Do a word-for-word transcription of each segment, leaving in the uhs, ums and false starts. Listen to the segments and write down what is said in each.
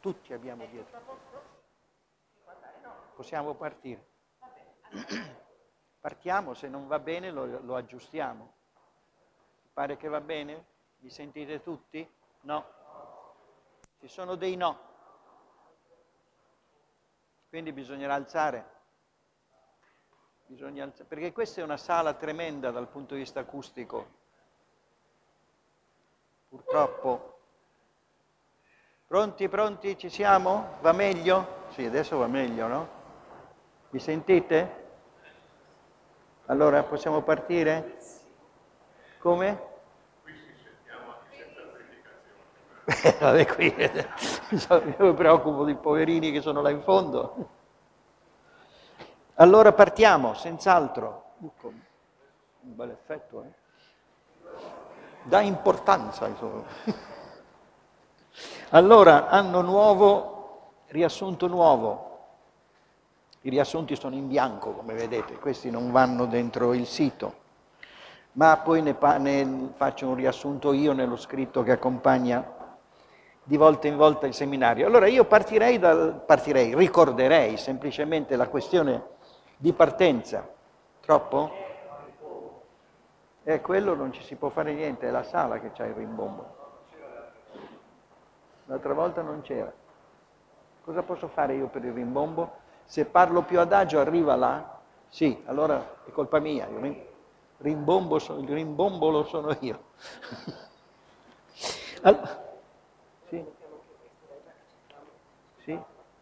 tutti abbiamo dietro. Possiamo partire. Partiamo, se non va bene lo, lo aggiustiamo. Pare che va bene? Mi sentite tutti? No. Ci sono dei no. Quindi bisognerà alzare. Bisogna alzare. Perché questa è una sala tremenda dal punto di vista acustico. Purtroppo. Pronti, pronti? Ci siamo? Va meglio? Sì, adesso va meglio, no? Mi sentite? Allora, possiamo partire? Come? Qui ci sentiamo anche senza predicazione. Vabbè, qui io mi preoccupo dei poverini che sono là in fondo. Allora partiamo, senz'altro. Un bel effetto, eh? Dà importanza, insomma. Allora, anno nuovo, riassunto nuovo. I riassunti sono in bianco, come vedete, questi non vanno dentro il sito, ma poi ne, ne faccio un riassunto io nello scritto che accompagna di volta in volta il seminario. Allora io partirei, dal, partirei, ricorderei semplicemente la questione di partenza. Troppo? E quello non ci si può fare niente, è la sala che c'ha il rimbombo. L'altra volta non c'era. Cosa posso fare io per il rimbombo? Se parlo più adagio arriva là? Sì, allora è colpa mia, il rimbombo, il rimbombolo sono io. Allora, sì? Sì?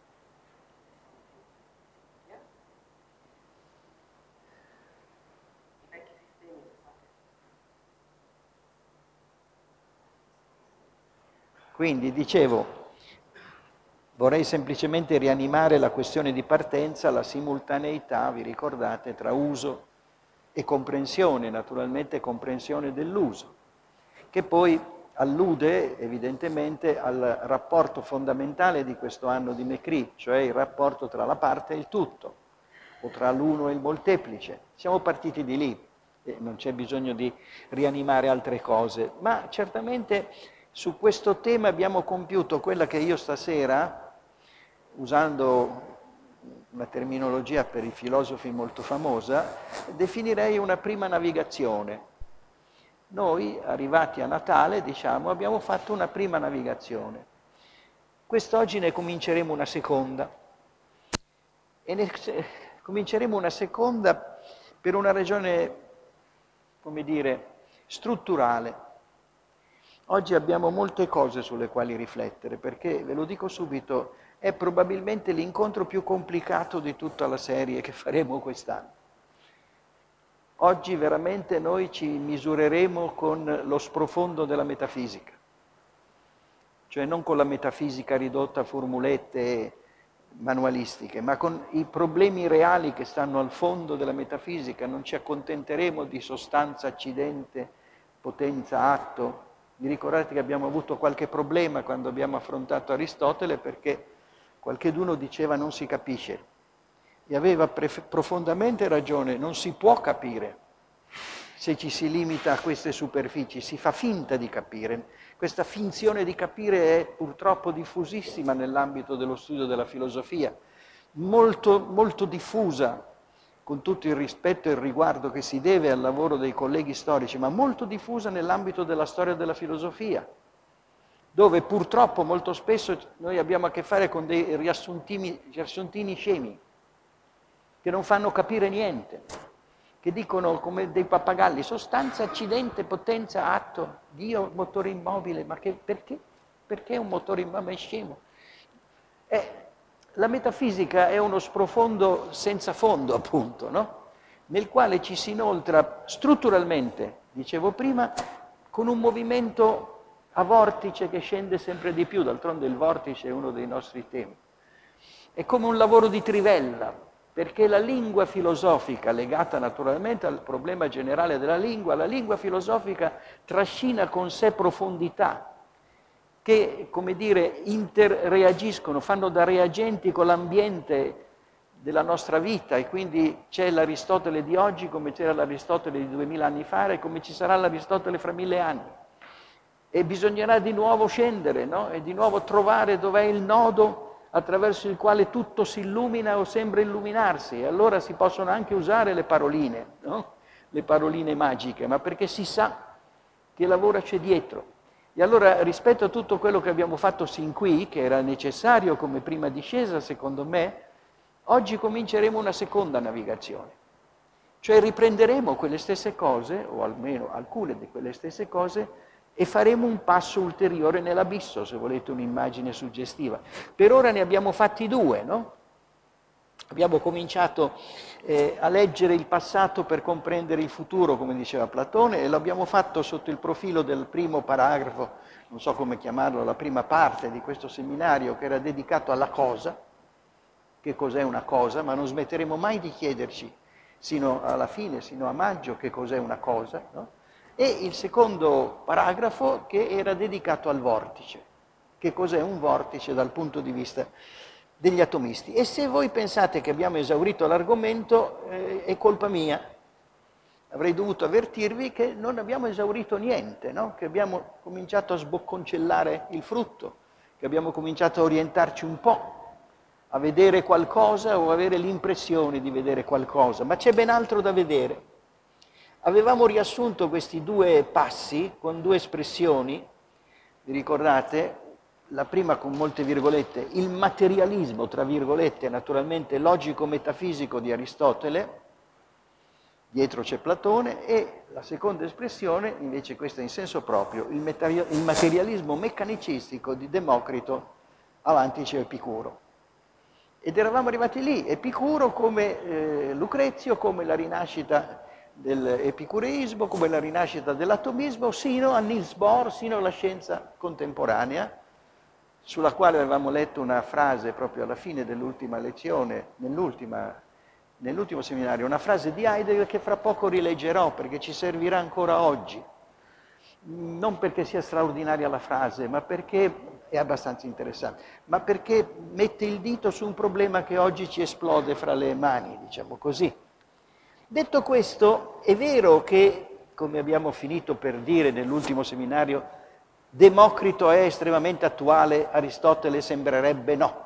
Quindi dicevo, vorrei semplicemente rianimare la questione di partenza, la simultaneità, vi ricordate, tra uso e comprensione, naturalmente comprensione dell'uso, che poi allude evidentemente al rapporto fondamentale di questo anno di Mecri, cioè il rapporto tra la parte e il tutto, o tra l'uno e il molteplice. Siamo partiti di lì, e non c'è bisogno di rianimare altre cose, ma certamente su questo tema abbiamo compiuto quella che io stasera, usando una terminologia per i filosofi molto famosa, definirei una prima navigazione. Noi, arrivati a Natale, diciamo, abbiamo fatto una prima navigazione. Quest'oggi ne cominceremo una seconda. E ne cominceremo una seconda per una ragione, come dire, strutturale. Oggi abbiamo molte cose sulle quali riflettere, perché, ve lo dico subito, è probabilmente l'incontro più complicato di tutta la serie che faremo quest'anno. Oggi veramente noi ci misureremo con lo sprofondo della metafisica, cioè non con la metafisica ridotta a formulette manualistiche, ma con i problemi reali che stanno al fondo della metafisica. Non ci accontenteremo di sostanza, accidente, potenza, atto. Vi ricordate che abbiamo avuto qualche problema quando abbiamo affrontato Aristotele perché qualcheduno diceva non si capisce. E aveva profondamente ragione, non si può capire se ci si limita a queste superfici, si fa finta di capire. Questa finzione di capire è purtroppo diffusissima nell'ambito dello studio della filosofia, molto, molto diffusa, con tutto il rispetto e il riguardo che si deve al lavoro dei colleghi storici, ma molto diffusa nell'ambito della storia della filosofia, dove purtroppo molto spesso noi abbiamo a che fare con dei riassuntini, riassuntini scemi, che non fanno capire niente, che dicono come dei pappagalli, sostanza, accidente, potenza, atto, Dio, motore immobile, ma che, perché? Perché un motore immobile è scemo? Eh, la metafisica è uno sprofondo senza fondo, appunto, no? Nel quale ci si inoltra strutturalmente, dicevo prima, con un movimento a vortice che scende sempre di più, d'altronde il vortice è uno dei nostri temi. È come un lavoro di trivella, perché la lingua filosofica, legata naturalmente al problema generale della lingua, la lingua filosofica trascina con sé profondità, che, come dire, interreagiscono, fanno da reagenti con l'ambiente della nostra vita, e quindi c'è l'Aristotele di oggi come c'era l'Aristotele di duemila anni fa e come ci sarà l'Aristotele fra mille anni. e bisognerà di nuovo scendere, no? E di nuovo trovare dov'è il nodo attraverso il quale tutto si illumina o sembra illuminarsi. E allora si possono anche usare le paroline, no? Le paroline magiche, ma perché si sa che lavoro c'è dietro. E allora, rispetto a tutto quello che abbiamo fatto sin qui, che era necessario come prima discesa, secondo me, oggi cominceremo una seconda navigazione. Cioè riprenderemo quelle stesse cose, o almeno alcune di quelle stesse cose, e faremo un passo ulteriore nell'abisso, se volete un'immagine suggestiva. Per ora ne abbiamo fatti due, no? Abbiamo cominciato eh, a leggere il passato per comprendere il futuro, come diceva Platone, e l'abbiamo fatto sotto il profilo del primo paragrafo, non so come chiamarlo, la prima parte di questo seminario, che era dedicato alla cosa, che cos'è una cosa, ma non smetteremo mai di chiederci, sino alla fine, sino a maggio, che cos'è una cosa, no? E il secondo paragrafo che era dedicato al vortice, che cos'è un vortice dal punto di vista degli atomisti. E se voi pensate che abbiamo esaurito l'argomento, eh, è colpa mia. Avrei dovuto avvertirvi che non abbiamo esaurito niente, no? Che abbiamo cominciato a sbocconcellare il frutto, che abbiamo cominciato a orientarci un po', a vedere qualcosa o avere l'impressione di vedere qualcosa, ma c'è ben altro da vedere. Avevamo riassunto questi due passi con due espressioni, vi ricordate? La prima con molte virgolette, il materialismo, tra virgolette, naturalmente logico-metafisico di Aristotele, dietro c'è Platone, e la seconda espressione, invece questa in senso proprio, il, il materialismo meccanicistico di Democrito, avanti c'è Epicuro. Ed eravamo arrivati lì, Epicuro come eh, Lucrezio, come la rinascita dell'epicureismo, come la rinascita dell'atomismo, sino a Niels Bohr, sino alla scienza contemporanea, sulla quale avevamo letto una frase proprio alla fine dell'ultima lezione, nell'ultima, nell'ultimo seminario, una frase di Heidegger che fra poco rileggerò perché ci servirà ancora oggi. Non perché sia straordinaria la frase, ma perché è abbastanza interessante, ma perché mette il dito su un problema che oggi ci esplode fra le mani, diciamo così. Detto questo, è vero che, come abbiamo finito per dire nell'ultimo seminario, Democrito è estremamente attuale, Aristotele sembrerebbe no.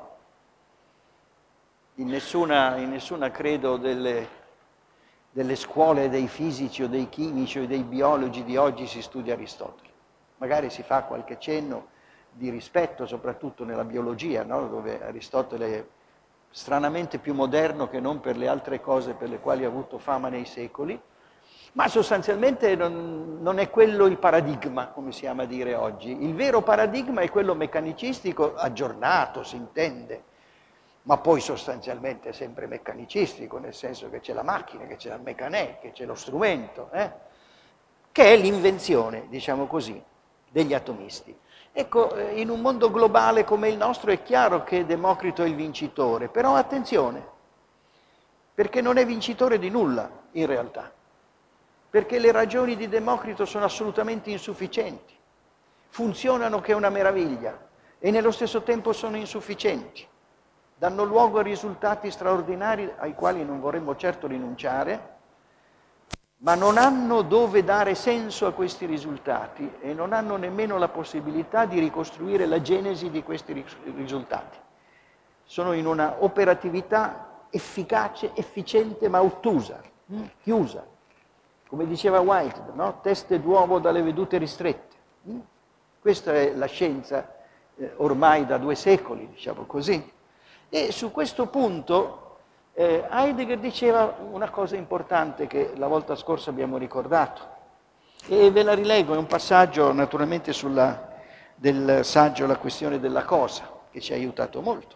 In nessuna, in nessuna credo, delle, delle scuole dei fisici o dei chimici o dei biologi di oggi si studia Aristotele. Magari si fa qualche cenno di rispetto, soprattutto nella biologia, no? Dove Aristotele è stranamente più moderno che non per le altre cose per le quali ha avuto fama nei secoli, ma sostanzialmente non, non è quello il paradigma, come si ama dire oggi. Il vero paradigma è quello meccanicistico, aggiornato, si intende, ma poi sostanzialmente è sempre meccanicistico, nel senso che c'è la macchina, che c'è il mecanè, che c'è lo strumento, eh? Che è l'invenzione, diciamo così, degli atomisti. Ecco, in un mondo globale come il nostro è chiaro che Democrito è il vincitore, però attenzione, perché non è vincitore di nulla, in realtà. Perché le ragioni di Democrito sono assolutamente insufficienti, funzionano che è una meraviglia e nello stesso tempo sono insufficienti, danno luogo a risultati straordinari ai quali non vorremmo certo rinunciare, ma non hanno dove dare senso a questi risultati e non hanno nemmeno la possibilità di ricostruire la genesi di questi risultati. Sono in una operatività efficace, efficiente ma ottusa, chiusa. Come diceva Whitehead, no? Teste d'uovo dalle vedute ristrette. Questa è la scienza eh, ormai da due secoli, diciamo così. E su questo punto eh, Heidegger diceva una cosa importante che la volta scorsa abbiamo ricordato. E ve la rileggo, è un passaggio naturalmente sulla, del saggio La questione della cosa, che ci ha aiutato molto.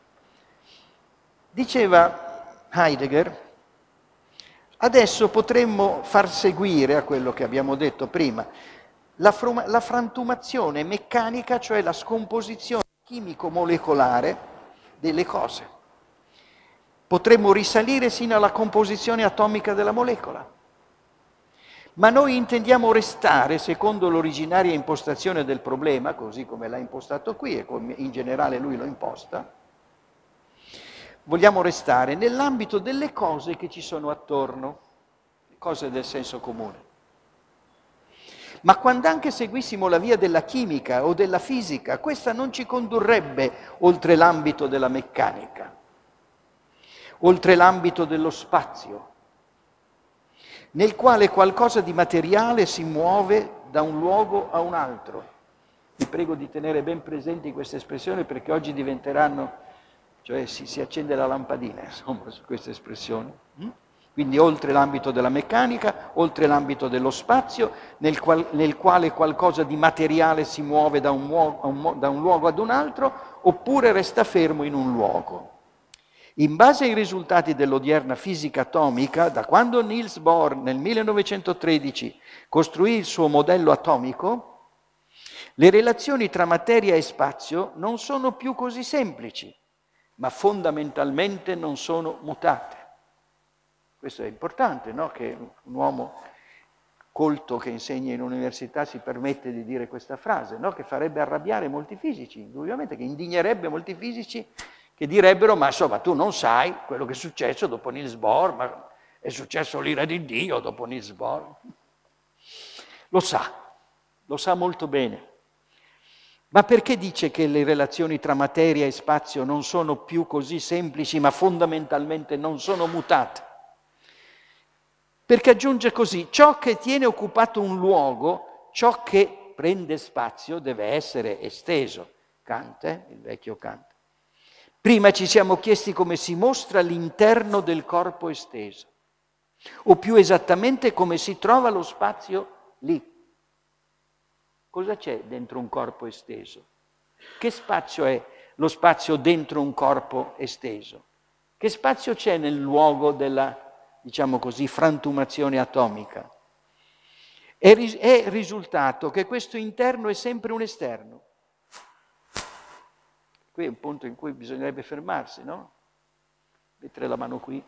Diceva Heidegger: adesso potremmo far seguire a quello che abbiamo detto prima, la, frum- la frantumazione meccanica, cioè la scomposizione chimico-molecolare delle cose. Potremmo risalire sino alla composizione atomica della molecola. Ma noi intendiamo restare, secondo l'originaria impostazione del problema, così come l'ha impostato qui e come in generale lui lo imposta, vogliamo restare nell'ambito delle cose che ci sono attorno, cose del senso comune. Ma quando anche seguissimo la via della chimica o della fisica, questa non ci condurrebbe oltre l'ambito della meccanica, oltre l'ambito dello spazio, nel quale qualcosa di materiale si muove da un luogo a un altro. Vi prego di tenere ben presenti queste espressioni perché oggi diventeranno, cioè si, si accende la lampadina, insomma, su queste espressioni. Quindi oltre l'ambito della meccanica, oltre l'ambito dello spazio, nel, qual, nel quale qualcosa di materiale si muove da un, un, da un luogo ad un altro, oppure resta fermo in un luogo. In base ai risultati dell'odierna fisica atomica, da quando Niels Bohr nel millenovecentotredici costruì il suo modello atomico, le relazioni tra materia e spazio non sono più così semplici, ma fondamentalmente non sono mutate. Questo è importante, no? Che un uomo colto che insegna in università si permette di dire questa frase, no? Che farebbe arrabbiare molti fisici, indubbiamente, che indignerebbe molti fisici che direbbero, ma insomma tu non sai quello che è successo dopo Niels Bohr, ma è successo l'ira di Dio dopo Niels Bohr. Lo sa, lo sa molto bene. Ma perché dice che le relazioni tra materia e spazio non sono più così semplici, ma fondamentalmente non sono mutate? Perché aggiunge così, ciò che tiene occupato un luogo, ciò che prende spazio deve essere esteso. Kant, eh? Il vecchio Kant. Prima ci siamo chiesti come si mostra l'interno del corpo esteso, o più esattamente come si trova lo spazio lì. Cosa c'è dentro un corpo esteso? Che spazio è lo spazio dentro un corpo esteso? Che spazio c'è nel luogo della, diciamo così, frantumazione atomica? È, ris- è risultato che questo interno è sempre un esterno. Qui è un punto in cui bisognerebbe fermarsi, no? Mettere la mano qui.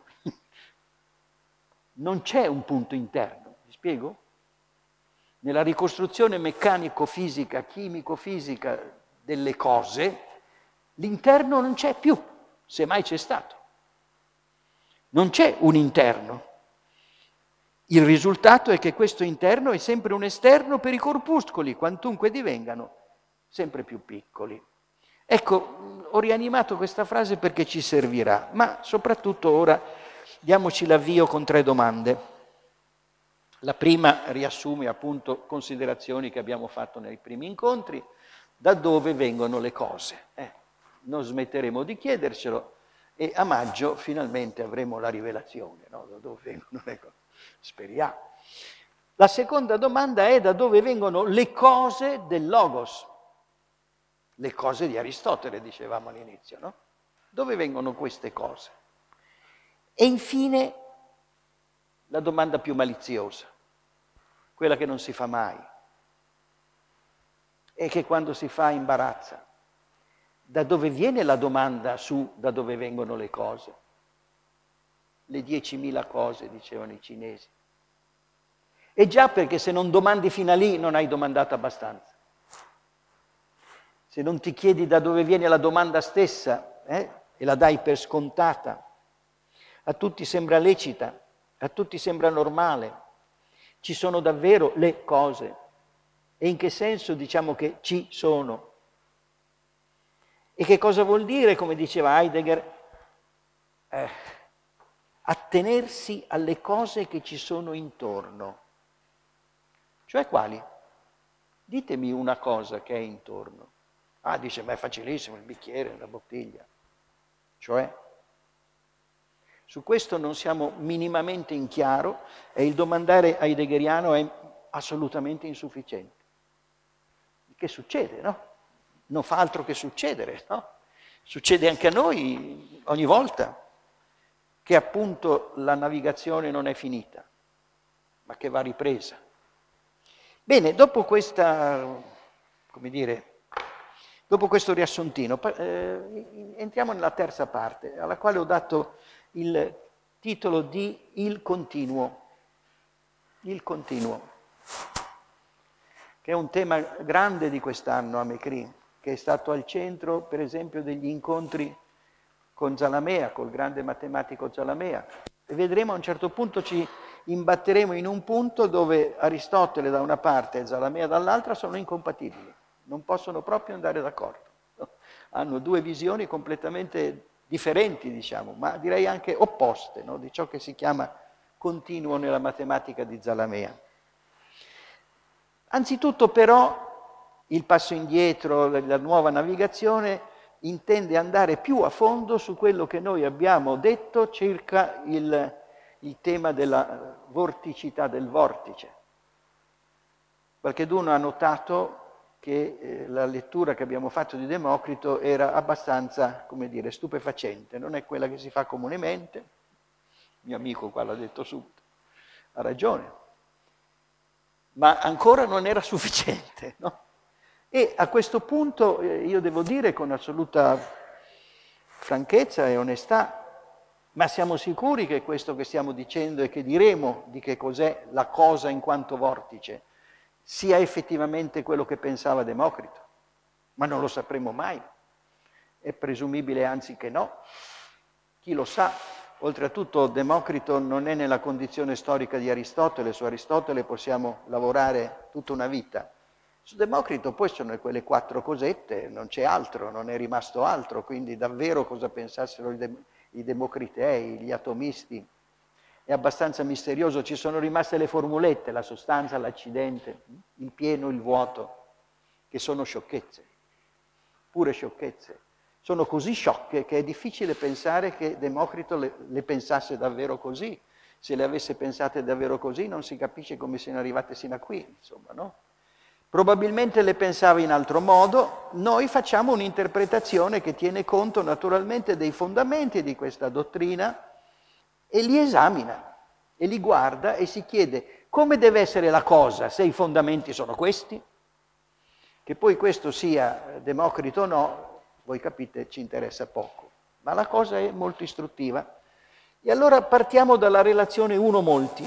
Non c'è un punto interno, vi spiego? Nella ricostruzione meccanico-fisica, chimico-fisica delle cose, l'interno non c'è più, se mai c'è stato. Non c'è un interno. Il risultato è che questo interno è sempre un esterno per i corpuscoli, quantunque divengano sempre più piccoli. Ecco, ho rianimato questa frase perché ci servirà, ma soprattutto ora diamoci l'avvio con tre domande. La prima riassume appunto considerazioni che abbiamo fatto nei primi incontri, da dove vengono le cose. Eh, non smetteremo di chiedercelo e a maggio finalmente avremo la rivelazione, no? Da dove vengono le cose. Speriamo. La seconda domanda è da dove vengono le cose del Logos. Le cose di Aristotele, dicevamo all'inizio, no? Dove vengono queste cose? E infine la domanda più maliziosa, quella che non si fa mai e che quando si fa imbarazza. Da dove viene la domanda su da dove vengono le cose? Le diecimila cose, dicevano i cinesi. E già perché se non domandi fino a lì non hai domandato abbastanza. Se non ti chiedi da dove viene la domanda stessa eh, e la dai per scontata, a tutti sembra lecita, a tutti sembra normale. Ci sono davvero le cose. E in che senso diciamo che ci sono? E che cosa vuol dire, come diceva Heidegger, eh, attenersi alle cose che ci sono intorno? Cioè quali? Ditemi una cosa che è intorno. Ah, dice, ma è facilissimo, il bicchiere, la bottiglia. Cioè? Su questo non siamo minimamente in chiaro e il domandare heideggeriano è assolutamente insufficiente. Che succede, no? Non fa altro che succedere, no? Succede anche a noi ogni volta che appunto la navigazione non è finita, ma che va ripresa. Bene, dopo questa, come dire, dopo questo riassuntino, eh, entriamo nella terza parte, alla quale ho dato il titolo di Il continuo. Il continuo, che è un tema grande di quest'anno a Mecrin, che è stato al centro, per esempio, degli incontri con Zalamea, col grande matematico Zalamea. E vedremo a un certo punto ci imbatteremo in un punto dove Aristotele da una parte e Zalamea dall'altra sono incompatibili, non possono proprio andare d'accordo. Hanno due visioni completamente differenti, diciamo, ma direi anche opposte, no? Di ciò che si chiama continuo nella matematica di Zalamea. Anzitutto però il passo indietro, la nuova navigazione, intende andare più a fondo su quello che noi abbiamo detto circa il, il tema della vorticità del vortice. Qualcheduno ha notato che eh, la lettura che abbiamo fatto di Democrito era abbastanza, come dire, stupefacente, non è quella che si fa comunemente. Il mio amico qua l'ha detto subito, ha ragione, ma ancora non era sufficiente, no? E a questo punto eh, io devo dire con assoluta franchezza e onestà, ma siamo sicuri che questo che stiamo dicendo e che diremo di che cos'è la cosa in quanto vortice sia effettivamente quello che pensava Democrito? Ma non lo sapremo mai. È presumibile anzi che no. Chi lo sa? Oltretutto Democrito non è nella condizione storica di Aristotele, su Aristotele possiamo lavorare tutta una vita. Su Democrito poi sono quelle quattro cosette, non c'è altro, non è rimasto altro, quindi davvero cosa pensassero i, de- i democritei, gli atomisti, è abbastanza misterioso. Ci sono rimaste le formulette, la sostanza, l'accidente, il pieno, il vuoto, che sono sciocchezze, pure sciocchezze. Sono così sciocche che è difficile pensare che Democrito le, le pensasse davvero così. Se le avesse pensate davvero così non si capisce come siano arrivate sino a qui, insomma, no? Probabilmente le pensava in altro modo. Noi facciamo un'interpretazione che tiene conto naturalmente dei fondamenti di questa dottrina e li esamina, e li guarda e si chiede come deve essere la cosa se i fondamenti sono questi. Che poi questo sia Democrito o no, voi capite, ci interessa poco, ma la cosa è molto istruttiva. E allora partiamo dalla relazione uno-molti.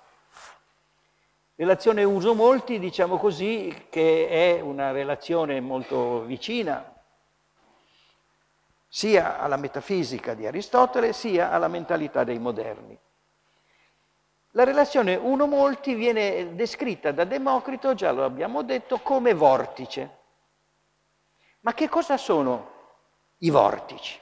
Relazione uso-molti, diciamo così, che è una relazione molto vicina sia alla metafisica di Aristotele, sia alla mentalità dei moderni. La relazione uno-molti viene descritta da Democrito, già lo abbiamo detto, come vortice. Ma che cosa sono i vortici?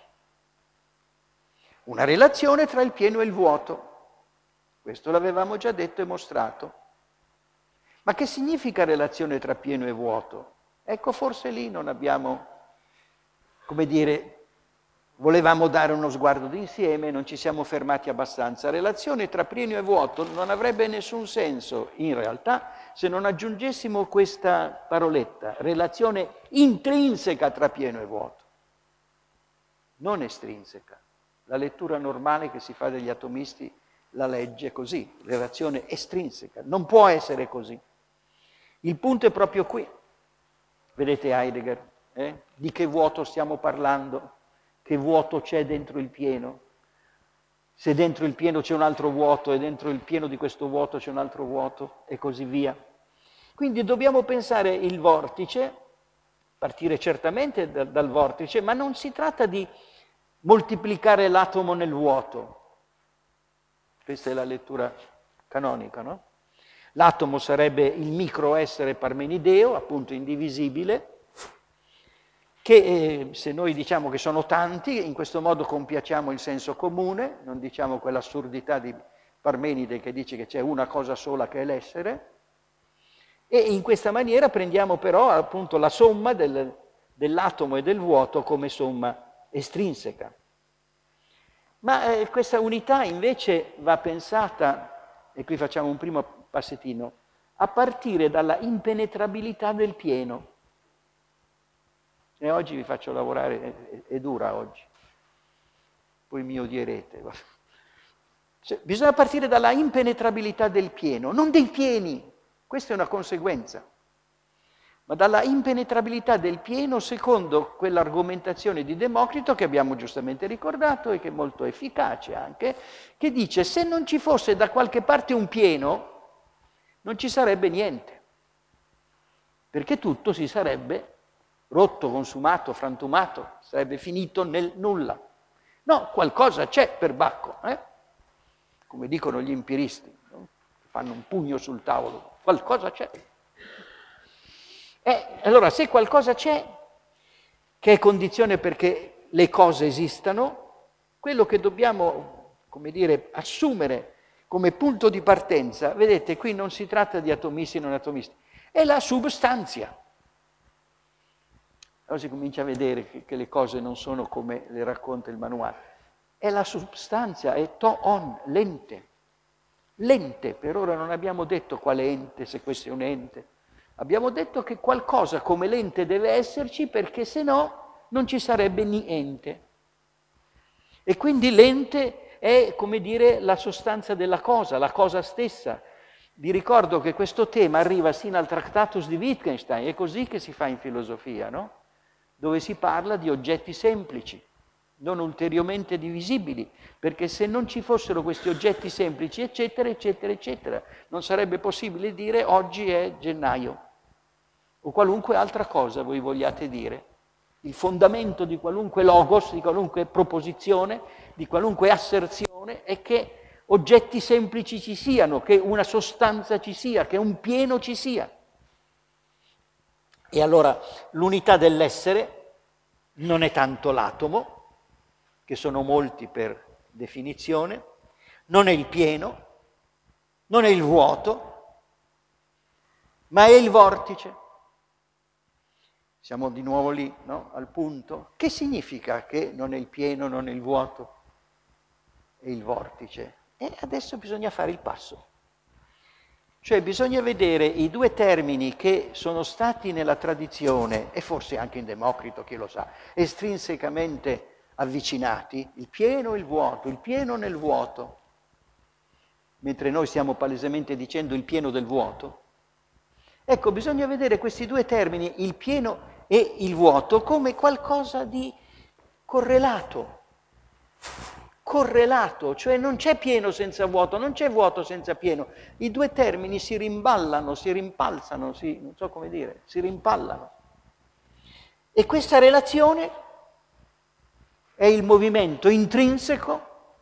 Una relazione tra il pieno e il vuoto. Questo l'avevamo già detto e mostrato. Ma che significa relazione tra pieno e vuoto? Ecco, forse lì non abbiamo, come dire, volevamo dare uno sguardo d'insieme, non ci siamo fermati abbastanza. Relazione tra pieno e vuoto non avrebbe nessun senso, in realtà, se non aggiungessimo questa paroletta, relazione intrinseca tra pieno e vuoto, non estrinseca. La lettura normale che si fa degli atomisti la legge così, relazione estrinseca, non può essere così. Il punto è proprio qui. Vedete Heidegger, eh? Di che vuoto stiamo parlando? Che vuoto c'è dentro il pieno? Se dentro il pieno c'è un altro vuoto e dentro il pieno di questo vuoto c'è un altro vuoto e così via. Quindi dobbiamo pensare il vortice, partire certamente dal, dal vortice, ma non si tratta di moltiplicare l'atomo nel vuoto. Questa è la lettura canonica, no? L'atomo sarebbe il microessere parmenideo, appunto indivisibile, che eh, se noi diciamo che sono tanti, in questo modo compiacciamo il senso comune, non diciamo quell'assurdità di Parmenide che dice che c'è una cosa sola che è l'essere, e in questa maniera prendiamo però appunto la somma del, dell'atomo e del vuoto come somma estrinseca. Ma eh, questa unità invece va pensata, e qui facciamo un primo passettino, a partire dalla impenetrabilità del pieno. E oggi vi faccio lavorare, è, è dura oggi, poi mi odierete. Cioè, bisogna partire dalla impenetrabilità del pieno, non dei pieni, questa è una conseguenza, ma dalla impenetrabilità del pieno secondo quell'argomentazione di Democrito che abbiamo giustamente ricordato e che è molto efficace anche, che dice se non ci fosse da qualche parte un pieno non ci sarebbe niente, perché tutto si sarebbe rotto, consumato, frantumato, sarebbe finito nel nulla. No, qualcosa c'è per Bacco, eh? Come dicono gli empiristi. No? fanno un pugno sul tavolo, qualcosa c'è. E allora, se qualcosa c'è, che è condizione perché le cose esistano, quello che dobbiamo, come dire, assumere come punto di partenza, vedete, qui non si tratta di atomisti e non atomisti, è la substanzia. Allora si comincia a vedere che, che le cose non sono come le racconta il manuale. È la substanza, è to-on, l'ente. L'ente, per ora non abbiamo detto quale ente, se questo è un ente. Abbiamo detto che qualcosa come l'ente deve esserci perché se no non ci sarebbe niente. E quindi l'ente è, come dire, la sostanza della cosa, la cosa stessa. Vi ricordo che questo tema arriva sino al Tractatus di Wittgenstein, è così che si fa in filosofia, no? Dove si parla di oggetti semplici, non ulteriormente divisibili, perché se non ci fossero questi oggetti semplici, eccetera, eccetera, eccetera, non sarebbe possibile dire oggi è gennaio, o qualunque altra cosa voi vogliate dire. Il fondamento di qualunque logos, di qualunque proposizione, di qualunque asserzione è che oggetti semplici ci siano, che una sostanza ci sia, che un pieno ci sia. E allora l'unità dell'essere non è tanto l'atomo, che sono molti per definizione, non è il pieno, non è il vuoto, ma è il vortice. Siamo di nuovo lì, no? Al punto. Che significa che non è il pieno, non è il vuoto, è il vortice? E adesso bisogna fare il passo. Cioè bisogna vedere i due termini che sono stati nella tradizione, e forse anche in Democrito, chi lo sa, estrinsecamente avvicinati, il pieno e il vuoto, il pieno nel vuoto, mentre noi stiamo palesemente dicendo il pieno del vuoto. Ecco, bisogna vedere questi due termini, il pieno e il vuoto, come qualcosa di correlato. Correlato, cioè non c'è pieno senza vuoto, non c'è vuoto senza pieno. I due termini si rimballano, si rimpalzano, si, non so come dire, si rimpallano. E questa relazione è il movimento intrinseco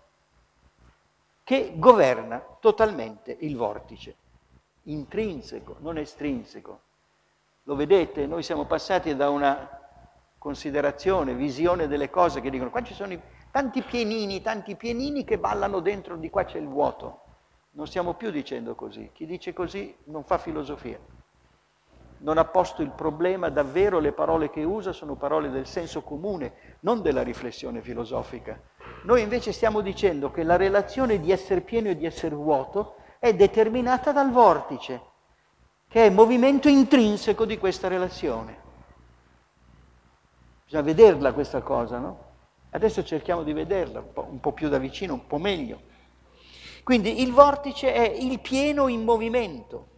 che governa totalmente il vortice. Intrinseco, non estrinseco. Lo vedete? Noi siamo passati da una considerazione, visione delle cose che dicono qua ci sono i, tanti pienini, tanti pienini che ballano dentro, di qua c'è il vuoto. Non stiamo più dicendo così. Chi dice così non fa filosofia. Non ha posto il problema, davvero le parole che usa sono parole del senso comune, non della riflessione filosofica. Noi invece stiamo dicendo che la relazione di essere pieno e di essere vuoto è determinata dal vortice, che è il movimento intrinseco di questa relazione. Bisogna vederla questa cosa, no? Adesso cerchiamo di vederla un po', un po' più da vicino, un po' meglio. Quindi il vortice è il pieno in movimento.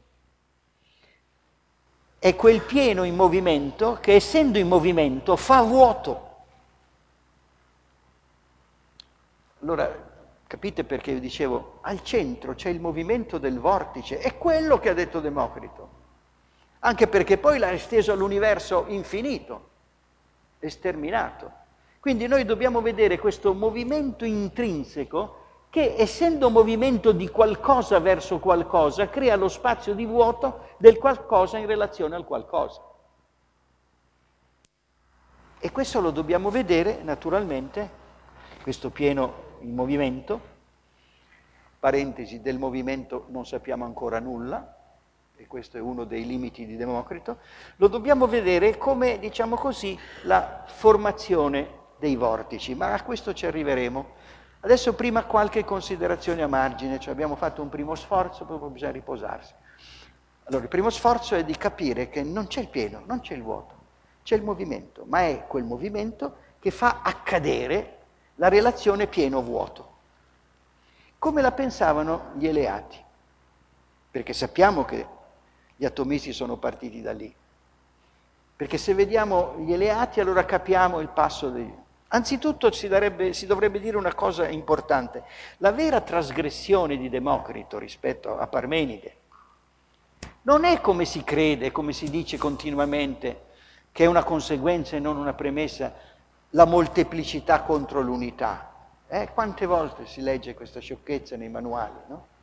È quel pieno in movimento che, essendo in movimento, fa vuoto. Allora, capite perché io dicevo, al centro c'è il movimento del vortice, è quello che ha detto Democrito. Anche perché poi l'ha esteso all'universo infinito, esterminato. Quindi noi dobbiamo vedere questo movimento intrinseco che, essendo movimento di qualcosa verso qualcosa, crea lo spazio di vuoto del qualcosa in relazione al qualcosa. E questo lo dobbiamo vedere, naturalmente, questo pieno in movimento, parentesi, del movimento non sappiamo ancora nulla, e questo è uno dei limiti di Democrito, lo dobbiamo vedere come, diciamo così, la formazione dei vortici, ma a questo ci arriveremo. Adesso prima qualche considerazione a margine, cioè abbiamo fatto un primo sforzo, poi bisogna riposarsi. Allora, il primo sforzo è di capire che non c'è il pieno, non c'è il vuoto, c'è il movimento, ma è quel movimento che fa accadere la relazione pieno-vuoto. Come la pensavano gli Eleati? Perché sappiamo che gli atomisti sono partiti da lì. Perché se vediamo gli Eleati allora capiamo il passo degli... Anzitutto si, darebbe, si dovrebbe dire una cosa importante. La vera trasgressione di Democrito rispetto a Parmenide non è come si crede, come si dice continuamente, che è una conseguenza e non una premessa, la molteplicità contro l'unità. Eh, quante volte si legge questa sciocchezza nei manuali, no?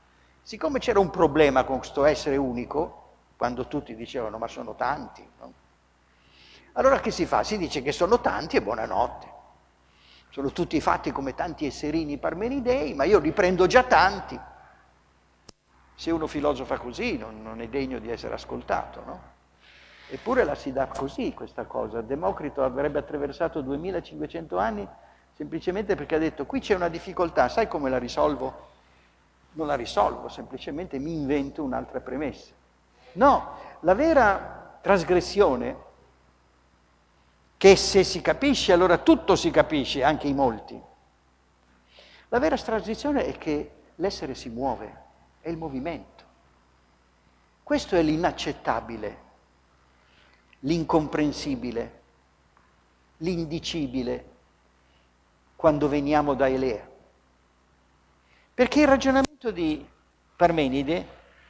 siccome c'era un problema con questo essere unico, quando tutti dicevano ma sono tanti, no? Allora che si fa? Si dice che sono tanti e buonanotte. Sono tutti fatti come tanti esserini parmenidei, ma io li prendo già tanti. Se uno filosofa così non, non è degno di essere ascoltato, no? Eppure la si dà così questa cosa. Democrito avrebbe attraversato duemilacinquecento anni semplicemente perché ha detto qui c'è una difficoltà, sai come la risolvo? Non la risolvo, semplicemente mi invento un'altra premessa. No, la vera trasgressione, che se si capisce allora tutto si capisce, anche i molti, la vera trasgressione è che l'essere si muove, è il movimento. Questo è l'inaccettabile, l'incomprensibile, l'indicibile quando veniamo da Elea. Perché il ragionamento di Parmenide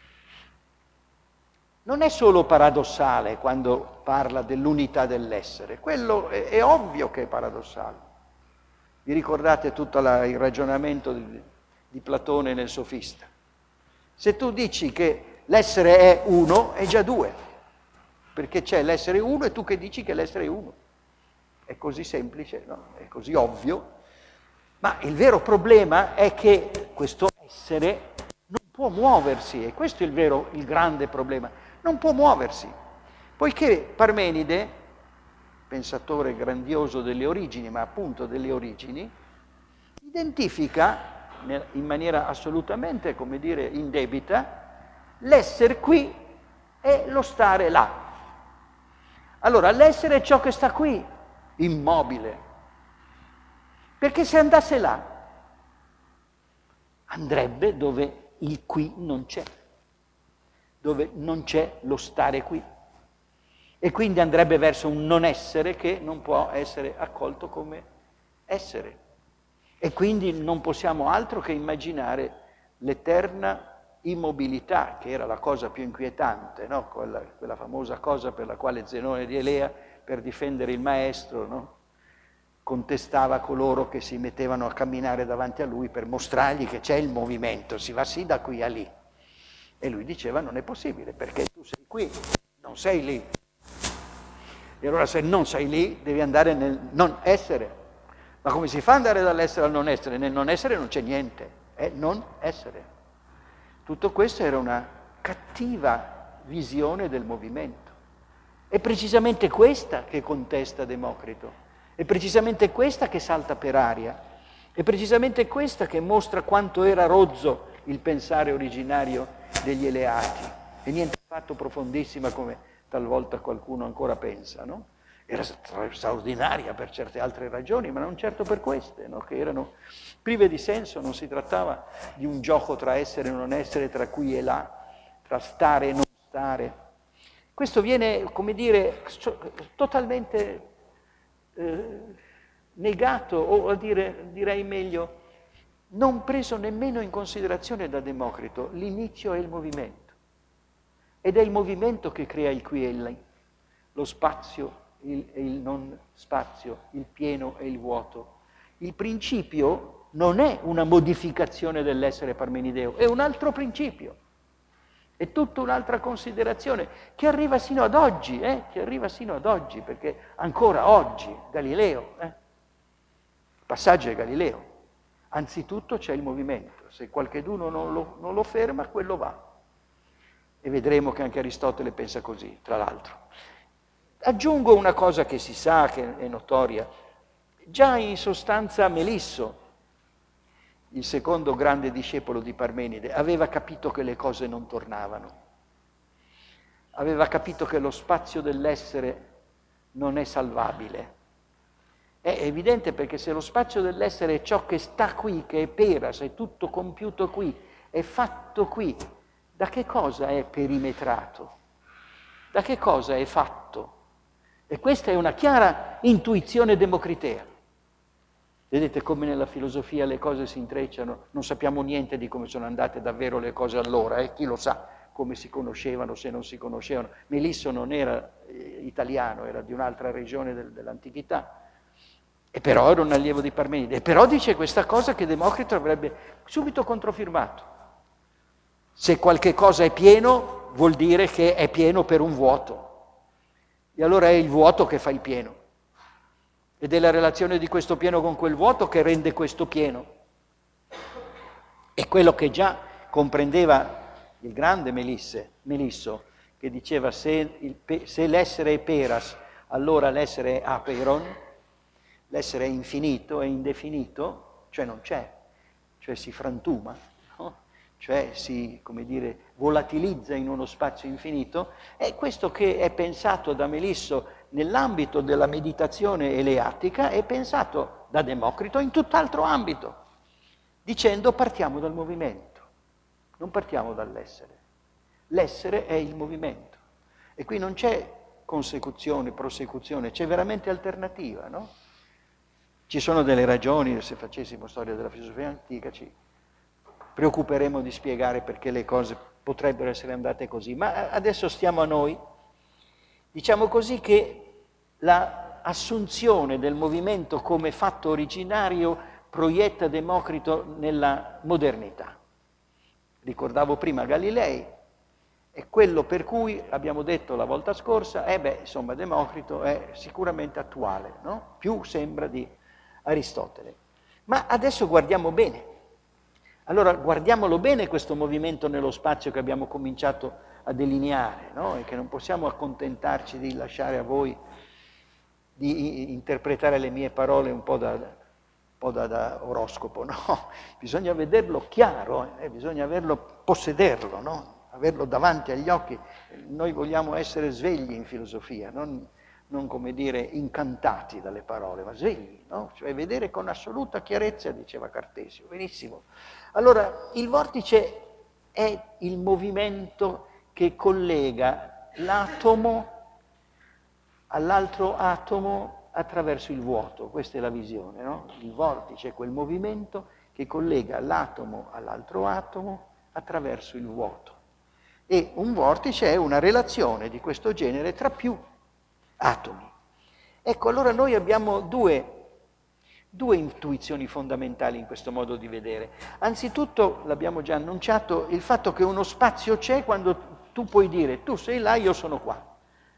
non è solo paradossale quando parla dell'unità dell'essere, quello è, è ovvio che è paradossale. Vi ricordate tutto la, il ragionamento di, di Platone nel Sofista? Se tu dici che l'essere è uno, è già due, perché c'è l'essere uno e tu che dici che l'essere è uno. È così semplice, no? È così ovvio, ma il vero problema è che questo essere non può muoversi, e questo è il vero, il grande problema, non può muoversi, poiché Parmenide, pensatore grandioso delle origini, ma appunto delle origini, identifica in maniera assolutamente, come dire, indebita, l'essere qui e lo stare là. Allora, l'essere è ciò che sta qui, immobile, perché se andasse là, andrebbe dove il qui non c'è, dove non c'è lo stare qui, e quindi andrebbe verso un non essere che non può essere accolto come essere. E quindi non possiamo altro che immaginare l'eterna immobilità, che era la cosa più inquietante, no? quella, quella famosa cosa per la quale Zenone di Elea, per difendere il maestro, no? contestava coloro che si mettevano a camminare davanti a lui per mostrargli che c'è il movimento, si va sì da qui a lì. E lui diceva non è possibile, perché tu sei qui, non sei lì. E allora se non sei lì devi andare nel non essere. Ma come si fa ad andare dall'essere al non essere? Nel non essere non c'è niente, è non essere. Tutto questo era una cattiva visione del movimento. È precisamente questa che contesta Democrito, è precisamente questa che salta per aria, è precisamente questa che mostra quanto era rozzo il pensare originario degli Eleati, e niente affatto profondissima come talvolta qualcuno ancora pensa, no? Era straordinaria per certe altre ragioni, ma non certo per queste, no? Che erano prive di senso. Non si trattava di un gioco tra essere e non essere, tra qui e là, tra stare e non stare. Questo viene, come dire, totalmente eh, negato, o a dire, direi meglio, non preso nemmeno in considerazione da Democrito. L'inizio è il movimento, ed è il movimento che crea il qui e il là, lo spazio Il, e il non spazio, il pieno e il vuoto. Il principio non è una modificazione dell'essere parmenideo, è un altro principio, è tutta un'altra considerazione che arriva sino ad oggi, eh? che arriva sino ad oggi, perché ancora oggi Galileo, eh? il passaggio è Galileo, anzitutto c'è il movimento, se qualcheduno non lo, non lo ferma, quello va. E vedremo che anche Aristotele pensa così, tra l'altro. Aggiungo una cosa che si sa, che è notoria. Già in sostanza Melisso, il secondo grande discepolo di Parmenide, aveva capito che le cose non tornavano. Aveva capito che lo spazio dell'essere non è salvabile. È evidente, perché se lo spazio dell'essere è ciò che sta qui, che è peras, è tutto compiuto qui, è fatto qui, da che cosa è perimetrato? Da che cosa è fatto? E questa è una chiara intuizione democritea. Vedete come nella filosofia le cose si intrecciano, non sappiamo niente di come sono andate davvero le cose allora, eh? Chi lo sa come si conoscevano, se non si conoscevano. Melisso non era eh, italiano, era di un'altra regione del, dell'antichità, e però era un allievo di Parmenide, e però dice questa cosa che Democrito avrebbe subito controfirmato. Se qualche cosa è pieno, vuol dire che è pieno per un vuoto. E allora è il vuoto che fa il pieno. Ed è la relazione di questo pieno con quel vuoto che rende questo pieno. È quello che già comprendeva il grande Melisse, Melisso, che diceva se, il, se l'essere è peras, allora l'essere è aperon, l'essere è infinito, è indefinito, cioè non c'è, cioè si frantuma, no? Cioè si, come dire, volatilizza in uno spazio infinito. È questo che è pensato da Melisso nell'ambito della meditazione eleatica, è pensato da Democrito in tutt'altro ambito, dicendo partiamo dal movimento, non partiamo dall'essere. L'essere è il movimento. E qui non c'è consecuzione, prosecuzione, c'è veramente alternativa, no? Ci sono delle ragioni, se facessimo storia della filosofia antica ci preoccuperemo di spiegare perché le cose potrebbero essere andate così, ma adesso stiamo a noi. Diciamo così che l'assunzione del movimento come fatto originario proietta Democrito nella modernità. Ricordavo prima Galilei, è quello per cui abbiamo detto la volta scorsa, eh beh, insomma, Democrito è sicuramente attuale, no? Più sembra di Aristotele. Ma adesso guardiamo bene. Allora guardiamolo bene questo movimento nello spazio che abbiamo cominciato a delineare, no? E che non possiamo accontentarci di lasciare a voi di interpretare le mie parole un po' da, un po' da, da oroscopo, no? Bisogna vederlo chiaro, eh? Bisogna averlo, possederlo, no? Averlo davanti agli occhi. Noi vogliamo essere svegli in filosofia, non, non come dire incantati dalle parole, ma svegli, no? Cioè vedere con assoluta chiarezza, diceva Cartesio. Benissimo. Allora, il vortice è il movimento che collega l'atomo all'altro atomo attraverso il vuoto. Questa è la visione, no? Il vortice è quel movimento che collega l'atomo all'altro atomo attraverso il vuoto. E un vortice è una relazione di questo genere tra più atomi. Ecco, allora noi abbiamo due, due intuizioni fondamentali in questo modo di vedere. Anzitutto, l'abbiamo già annunciato, il fatto che uno spazio c'è quando tu puoi dire tu sei là, io sono qua,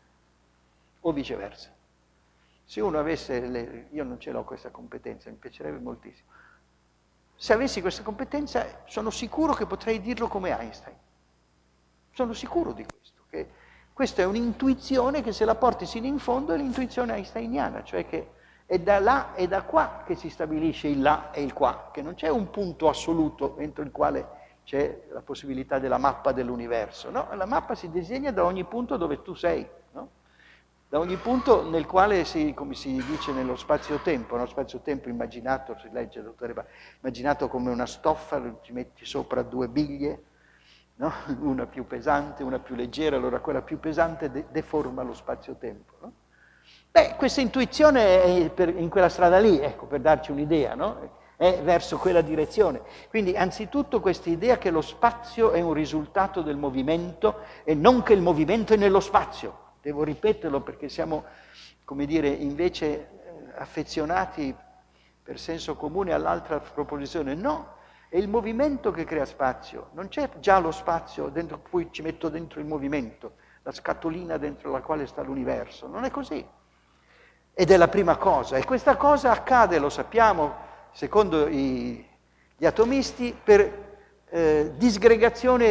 o viceversa. Se uno avesse, le, io non ce l'ho questa competenza, mi piacerebbe moltissimo. Se avessi questa competenza, sono sicuro che potrei dirlo come Einstein. Sono sicuro di questo, che questa è un'intuizione che se la porti sino in fondo è l'intuizione einsteiniana, cioè che è da là e da qua che si stabilisce il là e il qua, che non c'è un punto assoluto entro il quale c'è la possibilità della mappa dell'universo, no? La mappa si disegna da ogni punto dove tu sei, no? Da ogni punto nel quale si, come si dice nello spazio-tempo, no? Spazio-tempo immaginato, si legge, dottore, immaginato come una stoffa, ci metti sopra due biglie, no? Una più pesante, una più leggera, allora quella più pesante de- deforma lo spazio-tempo, no? Beh, questa intuizione è per, in quella strada lì, ecco, per darci un'idea, no? È verso quella direzione. Quindi, anzitutto, questa idea che lo spazio è un risultato del movimento e non che il movimento è nello spazio. Devo ripeterlo perché siamo, come dire, invece affezionati per senso comune all'altra proposizione. No, è il movimento che crea spazio. Non c'è già lo spazio dentro cui ci metto dentro il movimento, la scatolina dentro la quale sta l'universo. Non è così. Ed è la prima cosa. E questa cosa accade, lo sappiamo, secondo i, gli atomisti, per eh, disgregazione e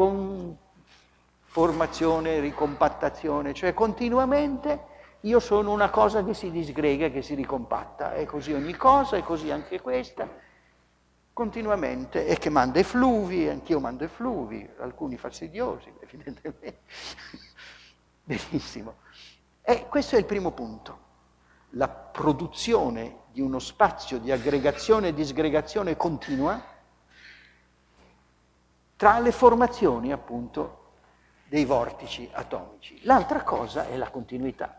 riconformazione, ricompattazione, cioè continuamente io sono una cosa che si disgrega, che si ricompatta, è così ogni cosa, è così anche questa, continuamente, e che manda effluvi, anch'io mando effluvi, alcuni fastidiosi, evidentemente. Benissimo. E questo è il primo punto, la produzione di uno spazio di aggregazione e disgregazione continua tra le formazioni, appunto, dei vortici atomici. L'altra cosa è la continuità.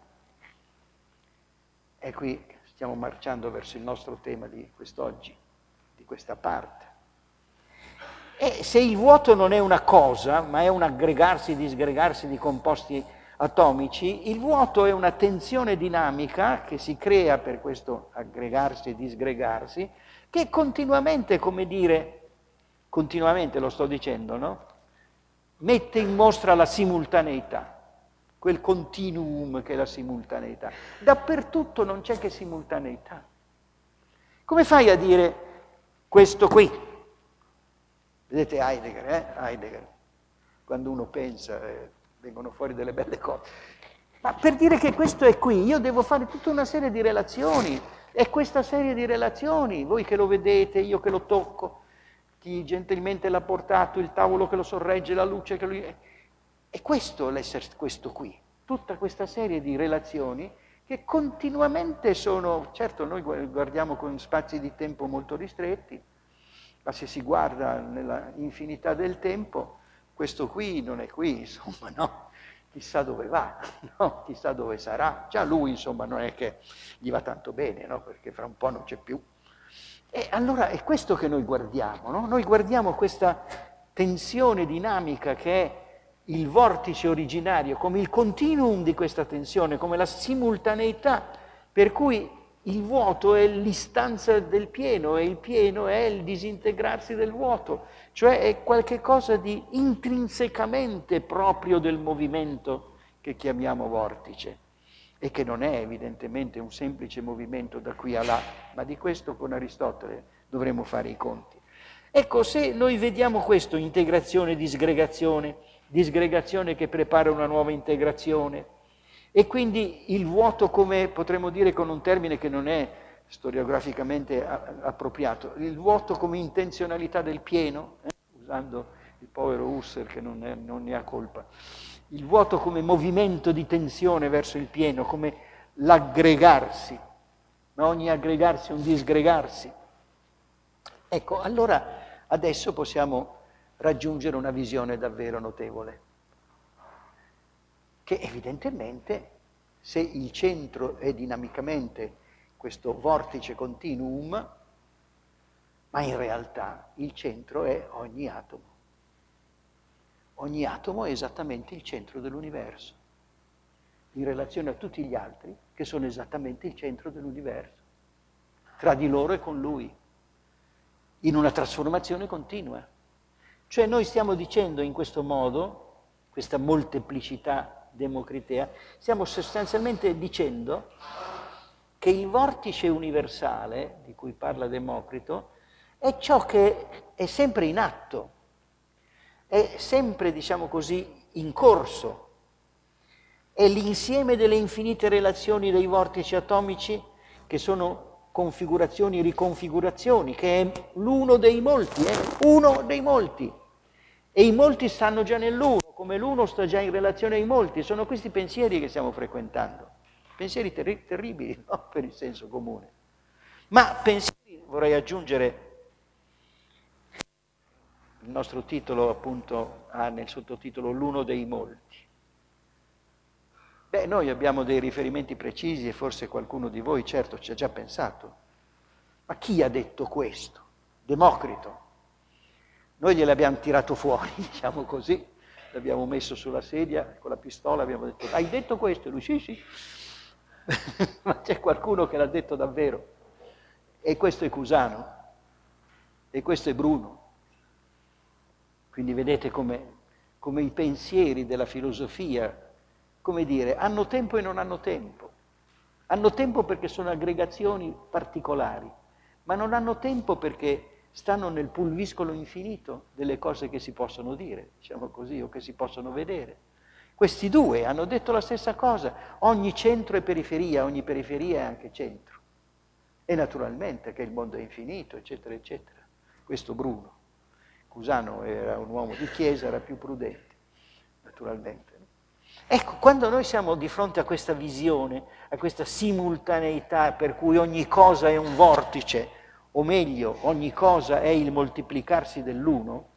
E qui stiamo marciando verso il nostro tema di quest'oggi, di questa parte. E se il vuoto non è una cosa, ma è un aggregarsi e disgregarsi di composti atomici, il vuoto è una tensione dinamica che si crea per questo aggregarsi e disgregarsi, che continuamente, come dire, continuamente lo sto dicendo, no? mette in mostra la simultaneità, quel continuum che è la simultaneità. Dappertutto non c'è che simultaneità. Come fai a dire questo qui? Vedete Heidegger, eh? Heidegger. Quando uno pensa, eh, vengono fuori delle belle cose. Ma per dire che questo è qui, io devo fare tutta una serie di relazioni. E questa serie di relazioni, voi che lo vedete, io che lo tocco, chi gentilmente l'ha portato, il tavolo che lo sorregge, la luce che lo... E questo l'essere questo qui. Tutta questa serie di relazioni che continuamente sono... Certo, noi guardiamo con spazi di tempo molto ristretti, ma se si guarda nella infinità del tempo, questo qui non è qui, insomma, no? Chissà dove va, no? Chissà dove sarà. Già lui, insomma, non è che gli va tanto bene, no? Perché fra un po' non c'è più. E allora è questo che noi guardiamo, no? Noi guardiamo questa tensione dinamica che è il vortice originario, come il continuum di questa tensione, come la simultaneità, per cui il vuoto è l'istanza del pieno e il pieno è il disintegrarsi del vuoto, cioè è qualche cosa di intrinsecamente proprio del movimento che chiamiamo vortice e che non è evidentemente un semplice movimento da qui a là, ma di questo con Aristotele dovremo fare i conti. Ecco, se noi vediamo questo, integrazione, disgregazione, disgregazione che prepara una nuova integrazione, e quindi il vuoto come, potremmo dire con un termine che non è storiograficamente appropriato, il vuoto come intenzionalità del pieno, eh, usando il povero Husserl che non, è, non ne ha colpa, il vuoto come movimento di tensione verso il pieno, come l'aggregarsi, ma ogni aggregarsi è un disgregarsi. Ecco, allora adesso possiamo raggiungere una visione davvero notevole, che evidentemente, se il centro è dinamicamente questo vortice continuum, ma in realtà il centro è ogni atomo. Ogni atomo è esattamente il centro dell'universo, in relazione a tutti gli altri, che sono esattamente il centro dell'universo, tra di loro e con lui, in una trasformazione continua. Cioè noi stiamo dicendo in questo modo, questa molteplicità democritea, stiamo sostanzialmente dicendo che il vortice universale, di cui parla Democrito, è ciò che è sempre in atto, è sempre, diciamo così, in corso, è l'insieme delle infinite relazioni dei vortici atomici che sono configurazioni, riconfigurazioni, che è l'uno dei molti, è uno dei molti. E i molti stanno già nell'uno, come l'uno sta già in relazione ai molti. Sono questi pensieri che stiamo frequentando. Pensieri terri- terribili, no? Per il senso comune. Ma pensieri, vorrei aggiungere, il nostro titolo appunto ha nel sottotitolo l'uno dei molti. Beh, noi abbiamo dei riferimenti precisi e forse qualcuno di voi certo ci ha già pensato. Ma chi ha detto questo? Democrito. Noi gliel'abbiamo tirato fuori, diciamo così, l'abbiamo messo sulla sedia con la pistola, abbiamo detto, hai detto questo? E lui, sì, sì. Ma c'è qualcuno che l'ha detto davvero. E questo è Cusano, e questo è Bruno. Quindi vedete come, come i pensieri della filosofia, come dire, hanno tempo e non hanno tempo. Hanno tempo perché sono aggregazioni particolari, ma non hanno tempo perché stanno nel pulviscolo infinito delle cose che si possono dire, diciamo così, o che si possono vedere. Questi due hanno detto la stessa cosa, ogni centro è periferia, ogni periferia è anche centro. E naturalmente che il mondo è infinito, eccetera, eccetera. Questo Bruno. Cusano era un uomo di chiesa, era più prudente, naturalmente. Ecco, quando noi siamo di fronte a questa visione, a questa simultaneità per cui ogni cosa è un vortice, o meglio, ogni cosa è il moltiplicarsi dell'uno,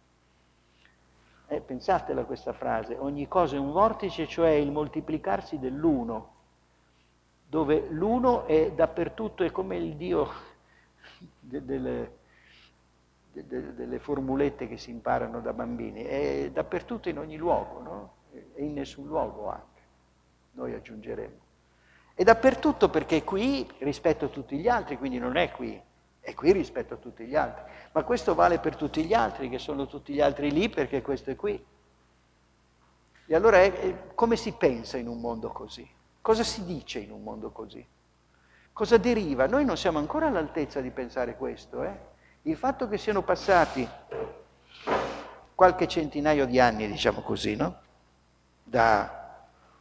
eh, pensatela questa frase, ogni cosa è un vortice, cioè il moltiplicarsi dell'uno, dove l'uno è dappertutto, è come il Dio de- delle, de- de- delle formulette che si imparano da bambini, è dappertutto in ogni luogo, no? E in nessun luogo anche, noi aggiungeremo. È dappertutto perché è qui rispetto a tutti gli altri, quindi non è qui, è qui rispetto a tutti gli altri. Ma questo vale per tutti gli altri, che sono tutti gli altri lì perché questo è qui. E allora è, come si pensa in un mondo così? Cosa si dice in un mondo così? Cosa deriva? Noi non siamo ancora all'altezza di pensare questo. Eh? Il fatto che siano passati qualche centinaio di anni, diciamo così, no? Da,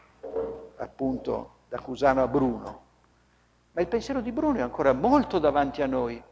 appunto, da Cusano a Bruno. Ma il pensiero di Bruno è ancora molto davanti a noi.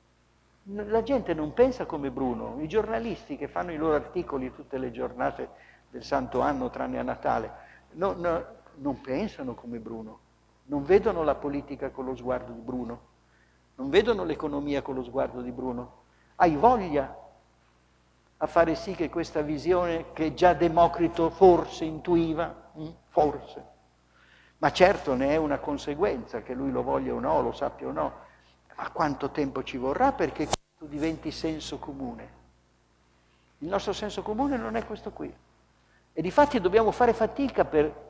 La gente non pensa come Bruno. I giornalisti che fanno i loro articoli tutte le giornate del Santo Anno, tranne a Natale, no, no, non pensano come Bruno. Non vedono la politica con lo sguardo di Bruno. Non vedono l'economia con lo sguardo di Bruno. Hai voglia a fare sì che questa visione che già Democrito forse intuiva, forse, ma certo ne è una conseguenza, che lui lo voglia o no, lo sappia o no, ma quanto tempo ci vorrà perché questo diventi senso comune? Il nostro senso comune non è questo qui. E difatti dobbiamo fare fatica per...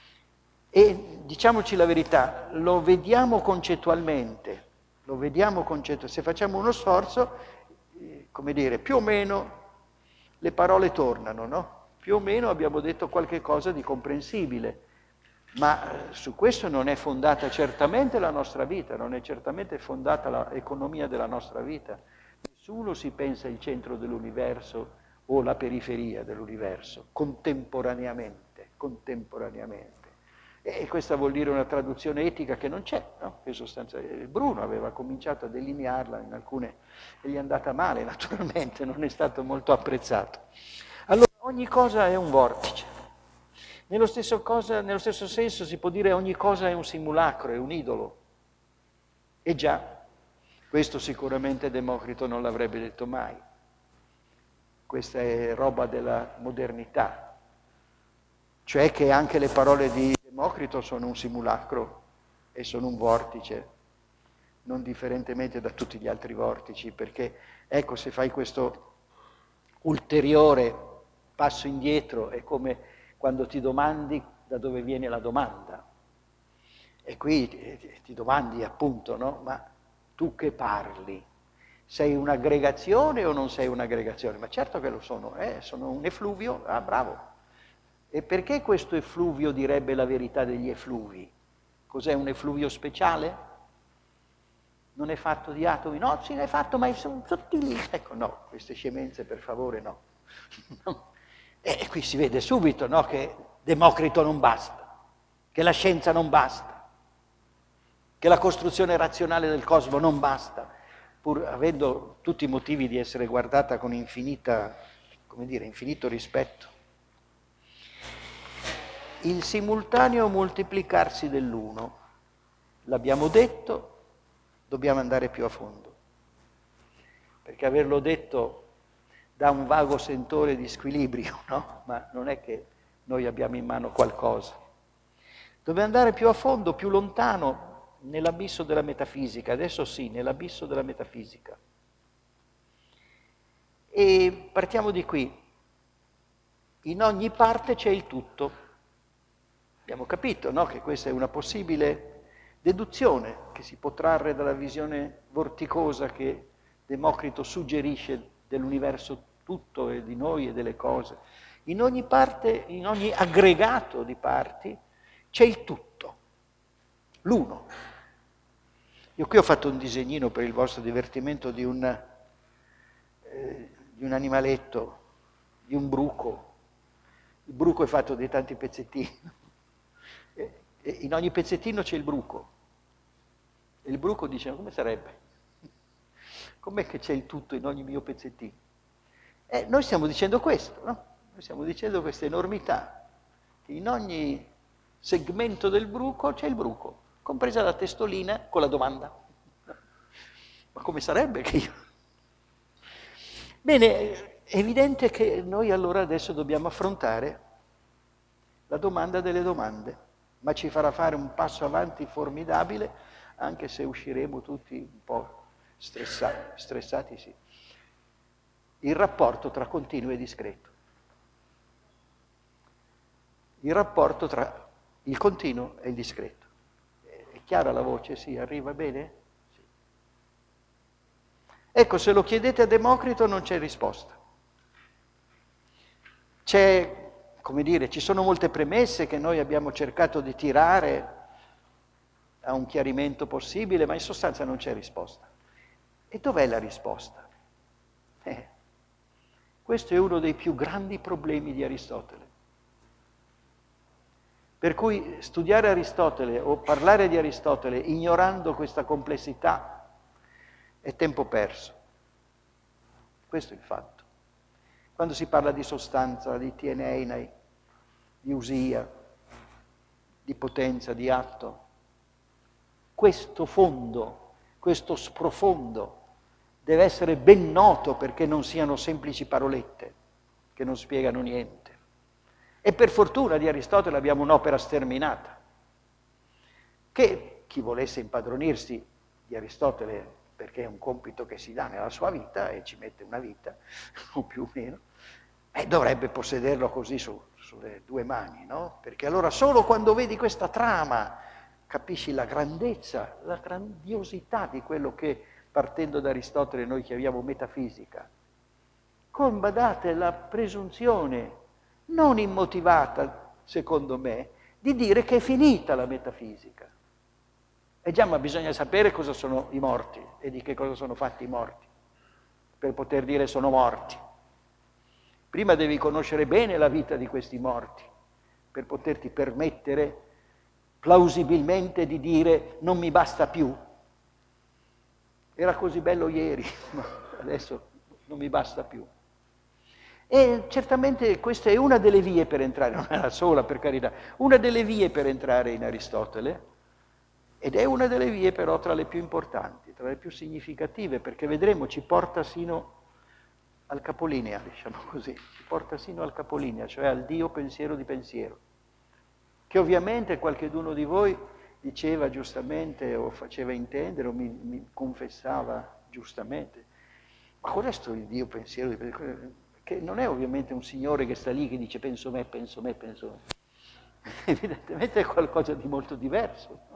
E diciamoci la verità, lo vediamo concettualmente, lo vediamo concettualmente. Se facciamo uno sforzo, eh, come dire, più o meno le parole tornano, no? Più o meno abbiamo detto qualche cosa di comprensibile, ma su questo non è fondata certamente la nostra vita, non è certamente fondata l'economia della nostra vita. Nessuno si pensa il centro dell'universo o la periferia dell'universo, contemporaneamente, contemporaneamente. E questa vuol dire una traduzione etica che non c'è, no? Che sostanzialmente Bruno aveva cominciato a delinearla in alcune, e gli è andata male naturalmente, non è stato molto apprezzato. Allora ogni cosa è un vortice. Nello stesso, cosa, nello stesso senso si può dire ogni cosa è un simulacro, è un idolo. E già, questo sicuramente Democrito non l'avrebbe detto mai. Questa è roba della modernità. Cioè che anche le parole di Democrito sono un simulacro e sono un vortice, non differentemente da tutti gli altri vortici, perché ecco, se fai questo ulteriore passo indietro è come quando ti domandi da dove viene la domanda. E qui ti domandi appunto, no? Ma tu che parli? Sei un'aggregazione o non sei un'aggregazione? Ma certo che lo sono, eh? Sono un effluvio, ah bravo. E perché questo effluvio direbbe la verità degli effluvi? Cos'è un effluvio speciale? Non è fatto di atomi? No, sì, è fatto, ma sono sottili. Ecco, no, queste scemenze per favore no. E qui si vede subito, no, che Democrito non basta, che la scienza non basta, che la costruzione razionale del cosmo non basta, pur avendo tutti i motivi di essere guardata con infinita, come dire, infinito rispetto. Il simultaneo moltiplicarsi dell'uno, l'abbiamo detto, dobbiamo andare più a fondo, perché averlo detto dà un vago sentore di squilibrio, no? Ma non è che noi abbiamo in mano qualcosa. Dobbiamo andare più a fondo, più lontano, nell'abisso della metafisica, adesso sì, nell'abisso della metafisica. E partiamo di qui. In ogni parte c'è il tutto. Abbiamo capito, no? Che questa è una possibile deduzione che si può trarre dalla visione vorticosa che Democrito suggerisce dell'universo tutto e di noi e delle cose. In ogni parte, in ogni aggregato di parti c'è il tutto, l'uno. Io qui ho fatto un disegnino per il vostro divertimento di un, eh, di un animaletto, di un bruco. Il bruco è fatto di tanti pezzettini. E in ogni pezzettino c'è il bruco. E il bruco dice, come sarebbe? Com'è che c'è il tutto in ogni mio pezzettino? E noi stiamo dicendo questo, no? Noi stiamo dicendo questa enormità, che in ogni segmento del bruco c'è il bruco, compresa la testolina con la domanda. Ma come sarebbe che io... Bene, è evidente che noi allora adesso dobbiamo affrontare la domanda delle domande, ma ci farà fare un passo avanti formidabile, anche se usciremo tutti un po' stressati, stressati sì. Il rapporto tra continuo e discreto. Il rapporto tra il continuo e il discreto. È chiara la voce? Sì, arriva bene? Sì. Ecco, se lo chiedete a Democrito non c'è risposta. C'è come dire, ci sono molte premesse che noi abbiamo cercato di tirare a un chiarimento possibile, ma in sostanza non c'è risposta. E dov'è la risposta? Eh, questo è uno dei più grandi problemi di Aristotele. Per cui studiare Aristotele o parlare di Aristotele ignorando questa complessità è tempo perso. Questo è il fatto. Quando si parla di sostanza, di tieneinai, di usia, di potenza, di atto, questo fondo, questo sprofondo deve essere ben noto perché non siano semplici parolette che non spiegano niente. E per fortuna di Aristotele abbiamo un'opera sterminata, che chi volesse impadronirsi di Aristotele, perché è un compito che si dà nella sua vita, e ci mette una vita, o più o meno, eh, dovrebbe possederlo così su, sulle due mani, no? Perché allora solo quando vedi questa trama capisci la grandezza, la grandiosità di quello che, partendo da Aristotele, noi chiamiamo metafisica. Con, badate, la presunzione non immotivata, secondo me, di dire che è finita la metafisica. E già, ma bisogna sapere cosa sono i morti e di che cosa sono fatti i morti, per poter dire sono morti. Prima devi conoscere bene la vita di questi morti, per poterti permettere plausibilmente di dire non mi basta più. Era così bello ieri, ma adesso non mi basta più. E certamente questa è una delle vie per entrare, non è la sola per carità, una delle vie per entrare in Aristotele, ed è una delle vie però tra le più importanti, tra le più significative, perché vedremo ci porta sino al capolinea, diciamo così, ci porta sino al capolinea, cioè al Dio pensiero di pensiero, che ovviamente qualcheduno di voi diceva giustamente o faceva intendere o mi, mi confessava giustamente, ma qual è sto il Dio pensiero di pensiero? Che non è ovviamente un signore che sta lì che dice penso me, penso me, penso me. Evidentemente è qualcosa di molto diverso. No?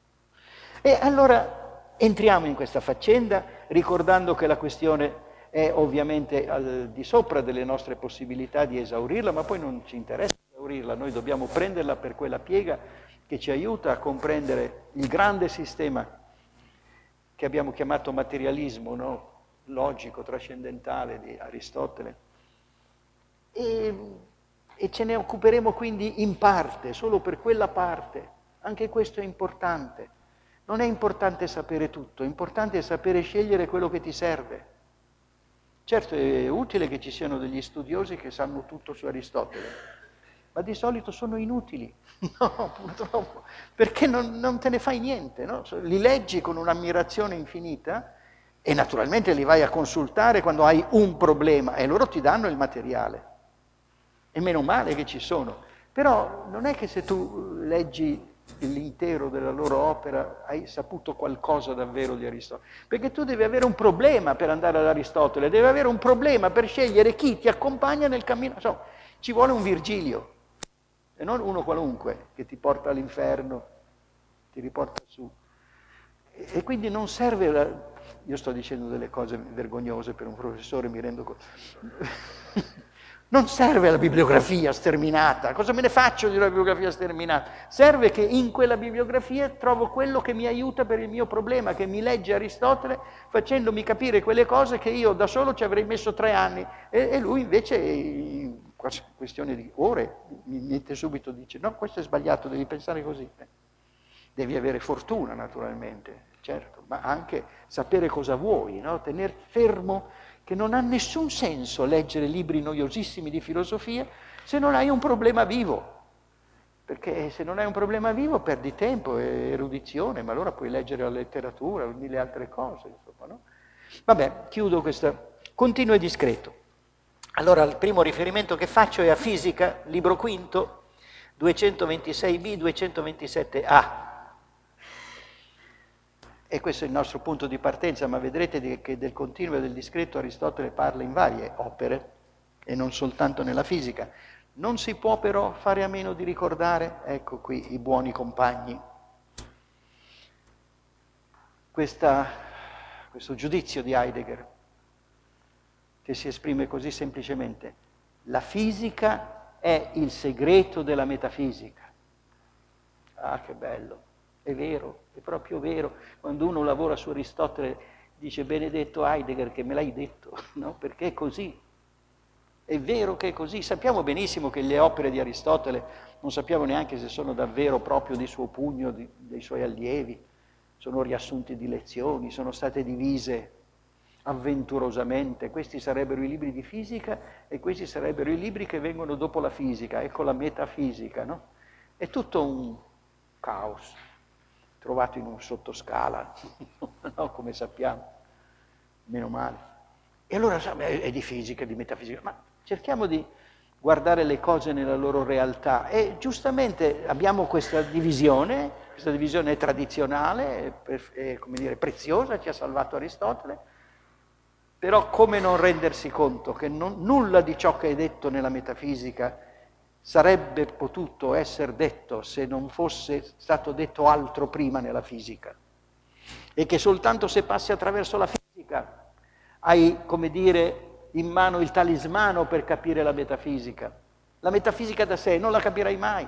E allora entriamo in questa faccenda ricordando che la questione è ovviamente al di sopra delle nostre possibilità di esaurirla, ma poi non ci interessa esaurirla, noi dobbiamo prenderla per quella piega che ci aiuta a comprendere il grande sistema che abbiamo chiamato materialismo, no? Logico, trascendentale di Aristotele. E, e ce ne occuperemo quindi in parte, solo per quella parte. Anche questo è importante. Non è importante sapere tutto, è importante sapere scegliere quello che ti serve. Certo è utile che ci siano degli studiosi che sanno tutto su Aristotele, ma di solito sono inutili, no, purtroppo, perché non, non te ne fai niente, no? Li leggi con un'ammirazione infinita e naturalmente li vai a consultare quando hai un problema e loro ti danno il materiale. E meno male che ci sono. Però non è che se tu leggi l'intero della loro opera hai saputo qualcosa davvero di Aristotele. Perché tu devi avere un problema per andare ad Aristotele, devi avere un problema per scegliere chi ti accompagna nel cammino. Insomma, ci vuole un Virgilio, e non uno qualunque che ti porta all'inferno, ti riporta su. E quindi non serve... La... Io sto dicendo delle cose vergognose per un professore, mi rendo conto. Non serve la bibliografia sterminata. Cosa me ne faccio di una bibliografia sterminata? Serve che in quella bibliografia trovo quello che mi aiuta per il mio problema, che mi legge Aristotele facendomi capire quelle cose che io da solo ci avrei messo tre anni. E, e lui invece, in questione di ore, mi mette subito, dice no, questo è sbagliato, devi pensare così. Devi avere fortuna naturalmente, certo, ma anche sapere cosa vuoi, no? Tener fermo che non ha nessun senso leggere libri noiosissimi di filosofia se non hai un problema vivo. Perché se non hai un problema vivo perdi tempo e erudizione, ma allora puoi leggere la letteratura, mille altre cose, insomma, no? Vabbè, chiudo questa... Continuo e discreto. Allora, il primo riferimento che faccio è a Fisica, libro quinto, duecentoventisei b, duecentoventisette a. E questo è il nostro punto di partenza, ma vedrete che del continuo e del discreto Aristotele parla in varie opere, e non soltanto nella fisica. Non si può però fare a meno di ricordare, ecco qui, i buoni compagni. Questa, questo giudizio di Heidegger, che si esprime così semplicemente. La fisica è il segreto della metafisica. Ah, che bello, è vero, è proprio vero. Quando uno lavora su Aristotele dice benedetto Heidegger che me l'hai detto, no? Perché è così. È vero che è così. Sappiamo benissimo che le opere di Aristotele non sappiamo neanche se sono davvero proprio di suo pugno, di, dei suoi allievi, sono riassunti di lezioni, sono state divise avventurosamente. Questi sarebbero i libri di fisica e questi sarebbero i libri che vengono dopo la fisica, ecco la metafisica, no? È tutto un caos, trovato in un sottoscala, no? Come sappiamo, meno male. E allora è di fisica, di metafisica, ma cerchiamo di guardare le cose nella loro realtà e giustamente abbiamo questa divisione, questa divisione è tradizionale, è, è, come dire, preziosa, ci ha salvato Aristotele, però come non rendersi conto che non, nulla di ciò che è detto nella metafisica sarebbe potuto essere detto se non fosse stato detto altro prima nella fisica e che soltanto se passi attraverso la fisica hai, come dire, in mano il talismano per capire la metafisica. La metafisica da sé non la capirai mai.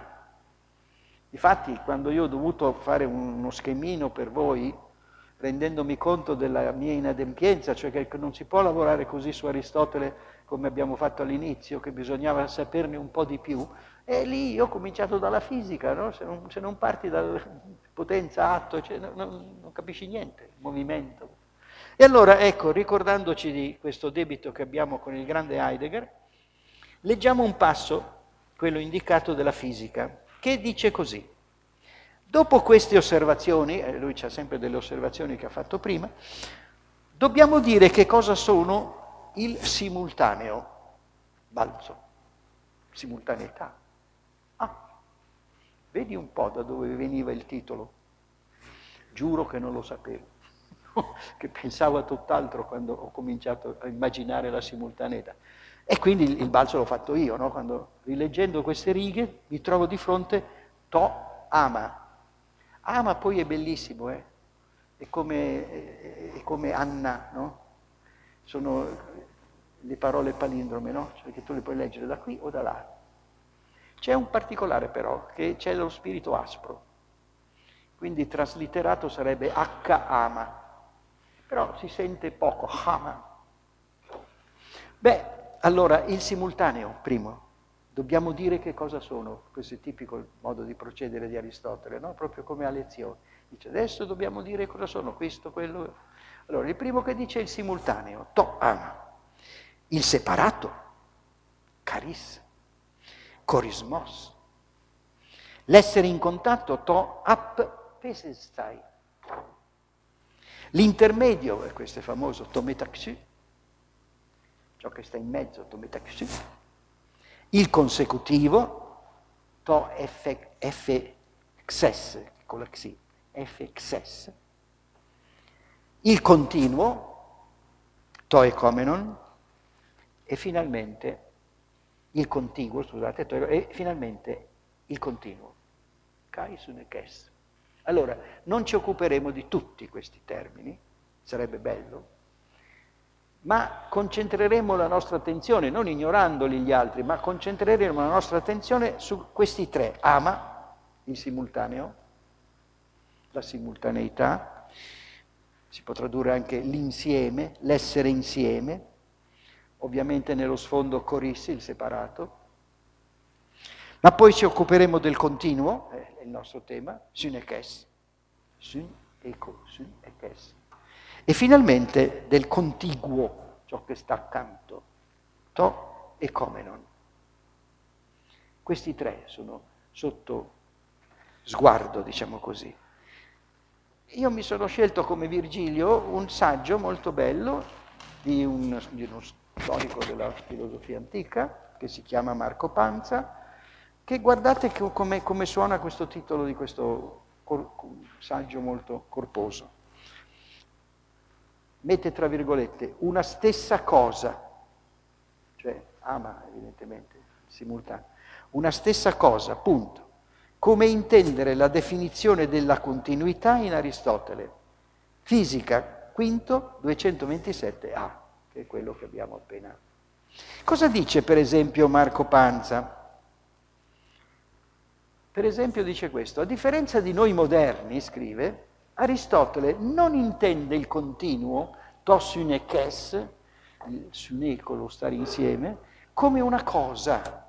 Difatti, quando io ho dovuto fare uno schemino per voi, rendendomi conto della mia inadempienza, cioè che non si può lavorare così su Aristotele come abbiamo fatto all'inizio, che bisognava saperne un po' di più, e lì io ho cominciato dalla fisica, no? Se non, se non parti da potenza, atto, cioè, non, non capisci niente, movimento. E allora, ecco, ricordandoci di questo debito che abbiamo con il grande Heidegger, leggiamo un passo, quello indicato della fisica, che dice così. Dopo queste osservazioni, e lui c'ha sempre delle osservazioni che ha fatto prima, dobbiamo dire che cosa sono il simultaneo, balzo, simultaneità. Ah, vedi un po' da dove veniva il titolo? Giuro che non lo sapevo, che pensavo a tutt'altro quando ho cominciato a immaginare la simultaneità. E quindi il, il balzo l'ho fatto io, no? Quando rileggendo queste righe mi trovo di fronte to ama. Ama poi è bellissimo, eh? È come, è, è come Anna, no? Sono le parole palindrome, no? Cioè che tu le puoi leggere da qui o da là. C'è un particolare però, che c'è lo spirito aspro, quindi traslitterato sarebbe H ama, però si sente poco, ama. Beh, allora il simultaneo, primo, dobbiamo dire che cosa sono, questo è tipico il modo di procedere di Aristotele, no? Proprio come a lezione. Dice adesso dobbiamo dire cosa sono, questo, quello. Allora, il primo che dice è il simultaneo, to ama. Il separato, caris, corismos. L'essere in contatto, to ap pesestai. L'intermedio, e questo è famoso, to metaxu, ciò che sta in mezzo, to metaxu. Il consecutivo, to fxes, con la xi, fxes. Il continuo, to ecomenon. E finalmente il contiguo, scusate, e finalmente il continuo, kai sunekes. Allora, non ci occuperemo di tutti questi termini, sarebbe bello, ma concentreremo la nostra attenzione, non ignorandoli gli altri, ma concentreremo la nostra attenzione su questi tre. Ama, il simultaneo, la simultaneità, si può tradurre anche l'insieme, l'essere insieme, ovviamente nello sfondo corissi, il separato, ma poi ci occuperemo del continuo, è il nostro tema, synekes, syn, eco, syn, ekes, e finalmente del contiguo, ciò che sta accanto, to ecomenon. Questi tre sono sotto sguardo, diciamo così. Io mi sono scelto come Virgilio un saggio molto bello di, un, di uno storico della filosofia antica, che si chiama Marco Panza, che guardate che, come, come suona questo titolo di questo cor, saggio molto corposo. Mette tra virgolette una stessa cosa, cioè ama evidentemente, simultaneo, una stessa cosa, punto. Come intendere la definizione della continuità in Aristotele. Fisica, quinto, duecentoventisette A, che è quello che abbiamo appena. Cosa dice per esempio Marco Panza? Per esempio dice questo: a differenza di noi moderni, scrive, Aristotele non intende il continuo, to sune kes, il suneco, lo stare insieme, come una cosa,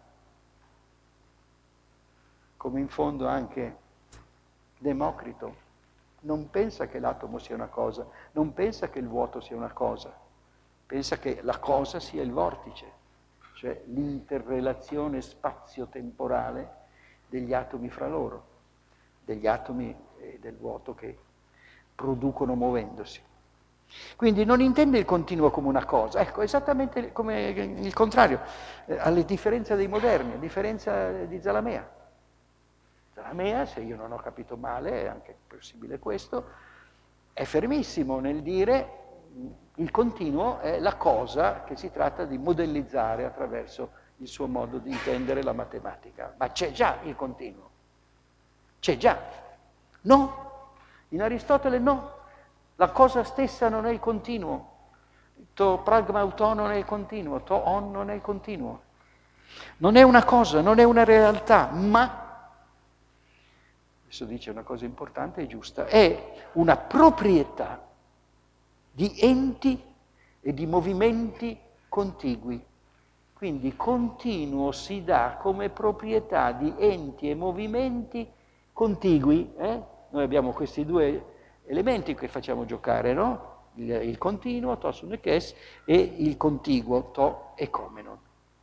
come in fondo anche Democrito non pensa che l'atomo sia una cosa, non pensa che il vuoto sia una cosa, pensa che la cosa sia il vortice, cioè l'interrelazione spazio-temporale degli atomi fra loro, degli atomi e del vuoto che producono muovendosi. Quindi non intende il continuo come una cosa, ecco, esattamente come il contrario, eh, alla differenza dei moderni, a differenza di Zalamea. Zalamea, se io non ho capito male, è anche possibile questo, è fermissimo nel dire il continuo è la cosa che si tratta di modellizzare attraverso il suo modo di intendere la matematica. Ma c'è già il continuo, c'è già. No, in Aristotele no, la cosa stessa non è il continuo. To pragma auto non è il continuo, to on non è il continuo. Non è una cosa, non è una realtà, ma, adesso dice una cosa importante e giusta, è una proprietà di enti e di movimenti contigui. Quindi continuo si dà come proprietà di enti e movimenti contigui. Eh? Noi abbiamo questi due elementi che facciamo giocare, no? Il, il continuo, to sune kes, e il contiguo, to ecomenon.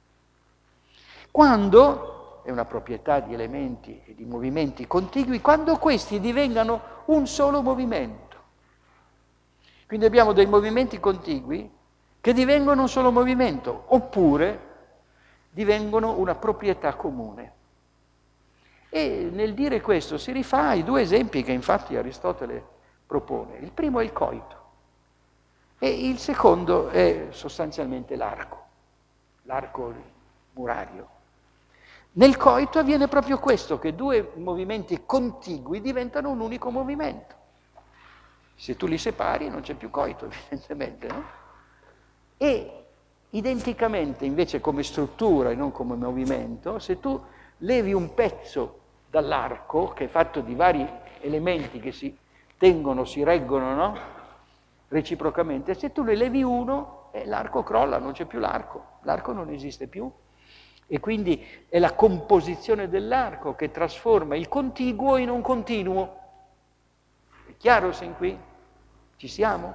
Quando, è una proprietà di elementi e di movimenti contigui, quando questi divengano un solo movimento. Quindi abbiamo dei movimenti contigui che divengono un solo movimento, oppure divengono una proprietà comune. E nel dire questo si rifà ai due esempi che infatti Aristotele propone. Il primo è il coito e il secondo è sostanzialmente l'arco, l'arco murario. Nel coito avviene proprio questo, che due movimenti contigui diventano un unico movimento. Se tu li separi non c'è più coito, evidentemente, no? E identicamente, invece, come struttura e non come movimento, se tu levi un pezzo dall'arco, che è fatto di vari elementi che si tengono, si reggono, no? Reciprocamente, se tu ne levi uno, eh, l'arco crolla, non c'è più l'arco, l'arco non esiste più. E quindi è la composizione dell'arco che trasforma il contiguo in un continuo. È chiaro sin qui? Ci siamo?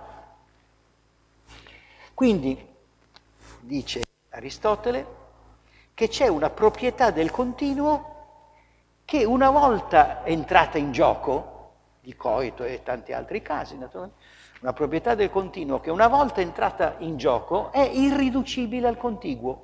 Quindi, dice Aristotele, che c'è una proprietà del continuo che una volta entrata in gioco, il coito e tanti altri casi, naturalmente, una proprietà del continuo che una volta entrata in gioco è irriducibile al contiguo.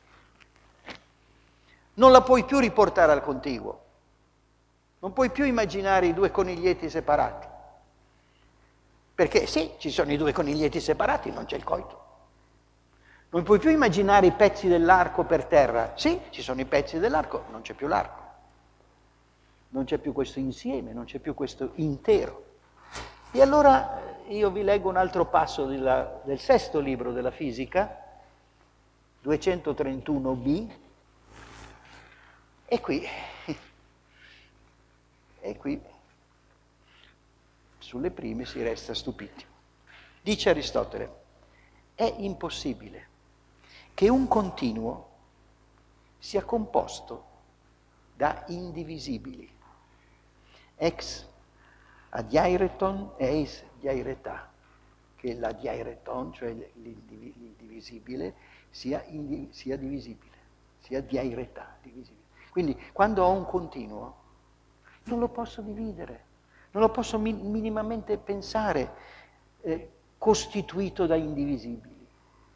Non la puoi più riportare al contiguo. Non puoi più immaginare i due coniglietti separati. Perché sì, ci sono i due coniglietti separati, non c'è il coito. Non puoi più immaginare i pezzi dell'arco per terra. Sì, ci sono i pezzi dell'arco, non c'è più l'arco. Non c'è più questo insieme, non c'è più questo intero. E allora io vi leggo un altro passo della, del sesto libro della fisica, duecentotrentuno b, e qui, e qui, sulle prime si resta stupiti. Dice Aristotele, è impossibile che un continuo sia composto da indivisibili. Ex adiaireton eis diaireta, che la diaireton, cioè l'indivisibile, sia, indi, sia divisibile, sia diaireta, divisibile. Quindi quando ho un continuo non lo posso dividere, non lo posso mi- minimamente pensare eh, costituito da indivisibili.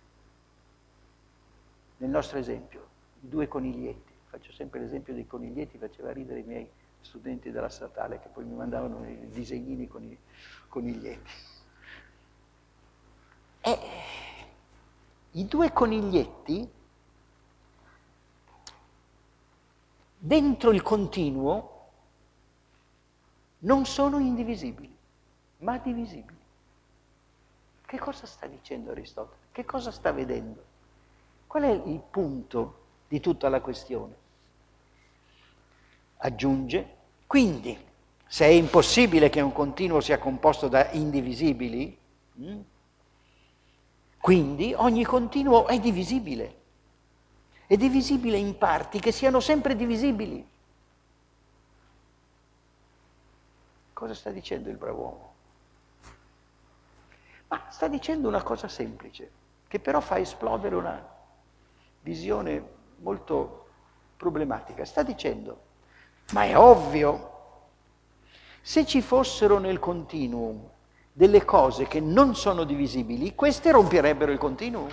Nel nostro esempio, i due coniglietti, faccio sempre l'esempio dei coniglietti, faceva ridere i miei studenti della statale che poi mi mandavano i disegnini con i coniglietti. E i due coniglietti dentro il continuo non sono indivisibili, ma divisibili. Che cosa sta dicendo Aristotele? Che cosa sta vedendo? Qual è il punto di tutta la questione? aggiunge, quindi, se è impossibile che un continuo sia composto da indivisibili, hm, quindi ogni continuo è divisibile. È divisibile in parti che siano sempre divisibili. Cosa sta dicendo il brav'uomo? Ma sta dicendo una cosa semplice, che però fa esplodere una visione molto problematica. Sta dicendo, ma è ovvio, se ci fossero nel continuum delle cose che non sono divisibili, queste romperebbero il continuum.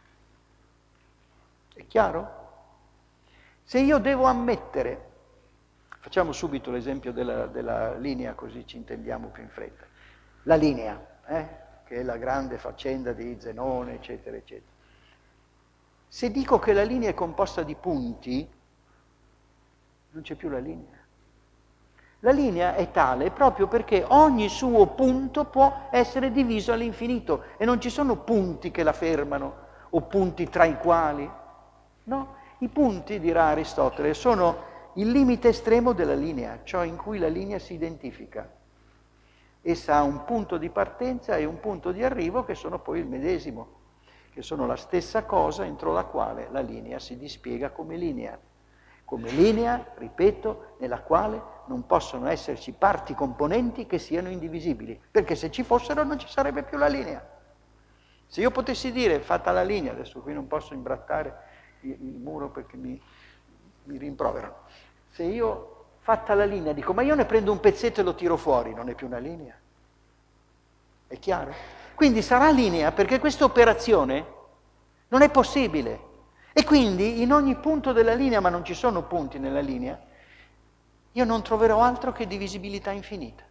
È chiaro? Se io devo ammettere, facciamo subito l'esempio della, della linea così ci intendiamo più in fretta, la linea, eh, che è la grande faccenda di Zenone, eccetera, eccetera. Se dico che la linea è composta di punti, non c'è più la linea. La linea è tale proprio perché ogni suo punto può essere diviso all'infinito e non ci sono punti che la fermano o punti tra i quali. No, i punti, dirà Aristotele, sono il limite estremo della linea, ciò in cui la linea si identifica. Essa ha un punto di partenza e un punto di arrivo che sono poi il medesimo, che sono la stessa cosa entro la quale la linea si dispiega come linea. Come linea, ripeto, nella quale non possono esserci parti componenti che siano indivisibili, perché se ci fossero non ci sarebbe più la linea. Se io potessi dire, fatta la linea, adesso qui non posso imbrattare il, il muro perché mi, mi rimproverano, se io, fatta la linea, dico, ma io ne prendo un pezzetto e lo tiro fuori, non è più una linea. È chiaro? Quindi sarà linea perché questa operazione non è possibile. E quindi in ogni punto della linea, ma non ci sono punti nella linea, io non troverò altro che divisibilità infinita.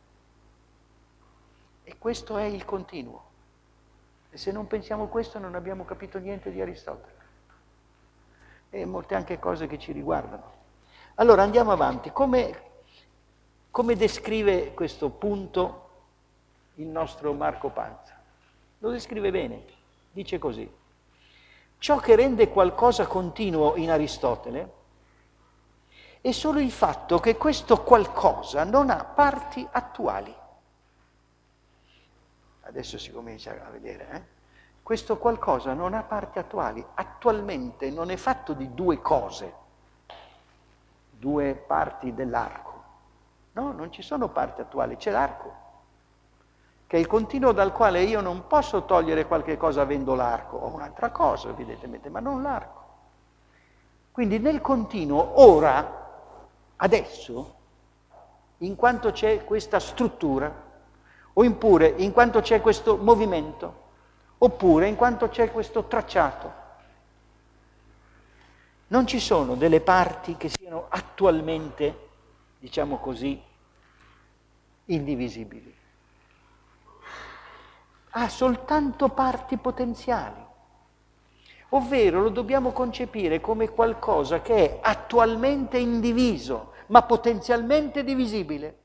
E questo è il continuo. E se non pensiamo questo non abbiamo capito niente di Aristotele. E molte anche cose che ci riguardano. Allora andiamo avanti. Come, come descrive questo punto il nostro Marco Panza? Lo descrive bene. Dice così. Ciò che rende qualcosa continuo in Aristotele è solo il fatto che questo qualcosa non ha parti attuali. Adesso si comincia a vedere, eh? Questo qualcosa non ha parti attuali. Attualmente non è fatto di due cose, due parti dell'arco. No, non ci sono parti attuali, c'è l'arco, che è il continuo dal quale io non posso togliere qualche cosa avendo l'arco, o un'altra cosa evidentemente, ma non l'arco. Quindi nel continuo, ora, adesso, in quanto c'è questa struttura, o impure in quanto c'è questo movimento, oppure in quanto c'è questo tracciato, non ci sono delle parti che siano attualmente, diciamo così, indivisibili. Ha soltanto parti potenziali, ovvero lo dobbiamo concepire come qualcosa che è attualmente indiviso, ma potenzialmente divisibile.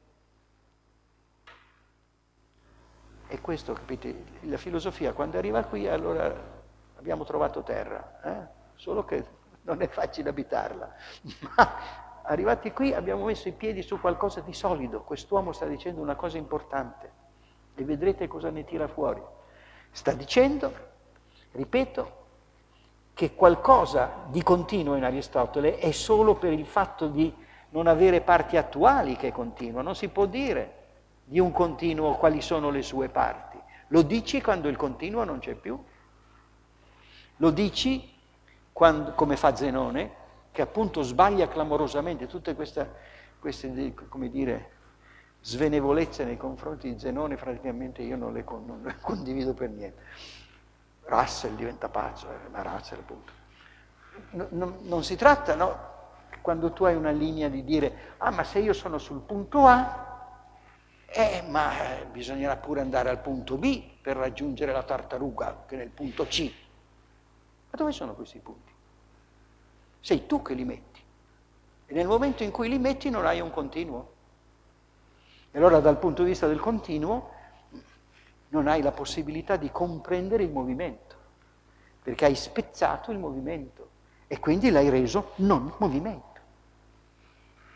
E questo, capite, la filosofia quando arriva qui allora abbiamo trovato terra, eh? Solo che non è facile abitarla, ma arrivati qui abbiamo messo i piedi su qualcosa di solido, quest'uomo sta dicendo una cosa importante. E vedrete cosa ne tira fuori. Sta dicendo, ripeto, che qualcosa di continuo in Aristotele è solo per il fatto di non avere parti attuali che è continuo. Non si può dire di un continuo quali sono le sue parti. Lo dici quando il continuo non c'è più. Lo dici quando, come fa Zenone, che appunto sbaglia clamorosamente tutte queste, queste come dire, svenevolezze nei confronti di Zenone, praticamente io non le, con, non le condivido per niente. Russell diventa pazzo, eh, ma Russell appunto. No, no, non si tratta, no, quando tu hai una linea di dire, ah ma se io sono sul punto A, eh ma bisognerà pure andare al punto B per raggiungere la tartaruga che è nel punto C. Ma dove sono questi punti? Sei tu che li metti. E nel momento in cui li metti non hai un continuo. E allora dal punto di vista del continuo non hai la possibilità di comprendere il movimento, perché hai spezzato il movimento e quindi l'hai reso non movimento.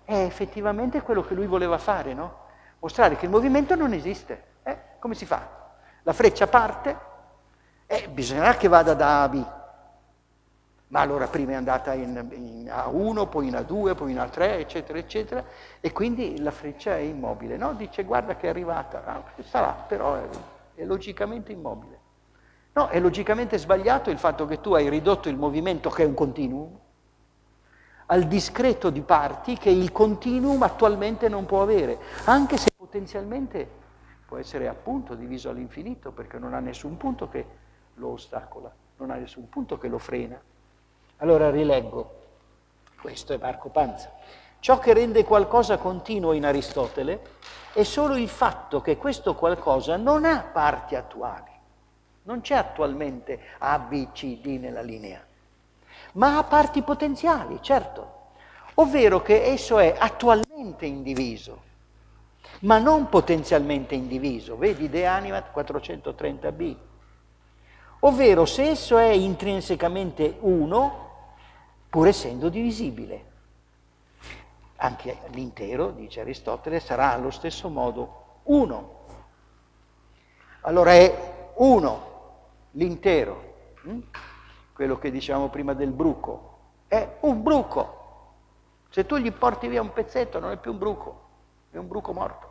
è effettivamente quello che lui voleva fare, no? Mostrare che il movimento non esiste. Eh? Come si fa? La freccia parte e bisognerà che vada da A a B. Ma allora prima è andata in, in A uno, poi in A due, poi in A tre, eccetera, eccetera, e quindi la freccia è immobile, no? Dice, guarda che è arrivata, ah, sarà, però è, è logicamente immobile. No, è logicamente sbagliato il fatto che tu hai ridotto il movimento, che è un continuum, al discreto di parti che il continuum attualmente non può avere, anche se potenzialmente può essere appunto diviso all'infinito, perché non ha nessun punto che lo ostacola, non ha nessun punto che lo frena. Allora rileggo, questo è Marco Panza. Ciò che rende qualcosa continuo in Aristotele è solo il fatto che questo qualcosa non ha parti attuali. Non c'è attualmente A, B, C, D nella linea, ma ha parti potenziali, certo, ovvero che esso è attualmente indiviso, ma non potenzialmente indiviso. Vedi De Animat quattrocentotrenta b. Ovvero se esso è intrinsecamente uno, pur essendo divisibile. Anche l'intero, dice Aristotele, sarà allo stesso modo uno. Allora è uno, l'intero, hm? Quello che dicevamo prima del bruco, è un bruco. Se tu gli porti via un pezzetto non è più un bruco, è un bruco morto.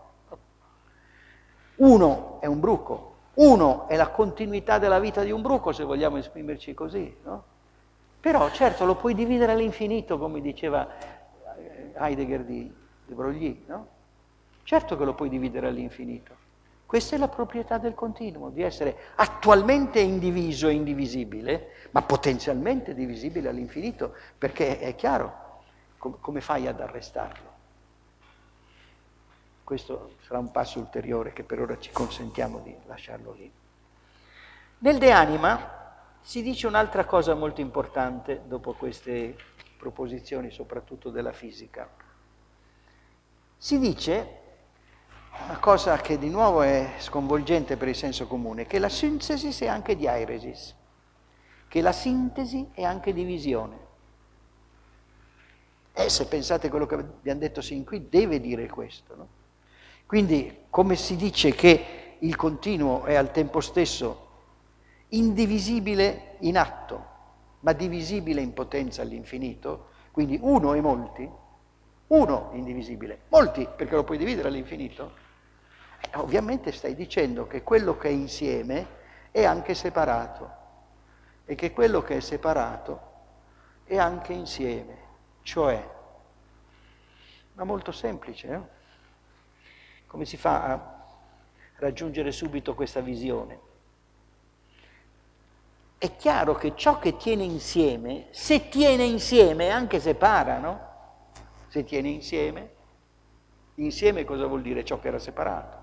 Uno è un bruco, uno è la continuità della vita di un bruco, se vogliamo esprimerci così, no? Però certo lo puoi dividere all'infinito, come diceva Heidegger di, di Broglie, no? Certo che lo puoi dividere all'infinito. Questa è la proprietà del continuo, di essere attualmente indiviso e indivisibile, ma potenzialmente divisibile all'infinito, perché è chiaro, com- come fai ad arrestarlo? Questo sarà un passo ulteriore che per ora ci consentiamo di lasciarlo lì. Nel De Anima si dice un'altra cosa molto importante dopo queste proposizioni, soprattutto della fisica. Si dice una cosa che di nuovo è sconvolgente per il senso comune, che la synthesis è anche diairesis, che la sintesi è anche divisione. E se pensate a quello che abbiamo detto sin qui, deve dire questo, no? Quindi, come si dice che il continuo è al tempo stesso indivisibile in atto, ma divisibile in potenza all'infinito, quindi uno e molti, uno indivisibile, molti perché lo puoi dividere all'infinito, eh, ovviamente stai dicendo che quello che è insieme è anche separato e che quello che è separato è anche insieme, cioè, ma molto semplice, eh? Come si fa a raggiungere subito questa visione? È chiaro che ciò che tiene insieme, se tiene insieme, anche separa, no? Se tiene insieme, insieme cosa vuol dire? Ciò che era separato.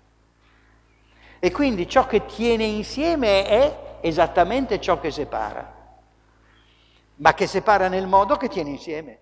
E quindi ciò che tiene insieme è esattamente ciò che separa, ma che separa nel modo che tiene insieme.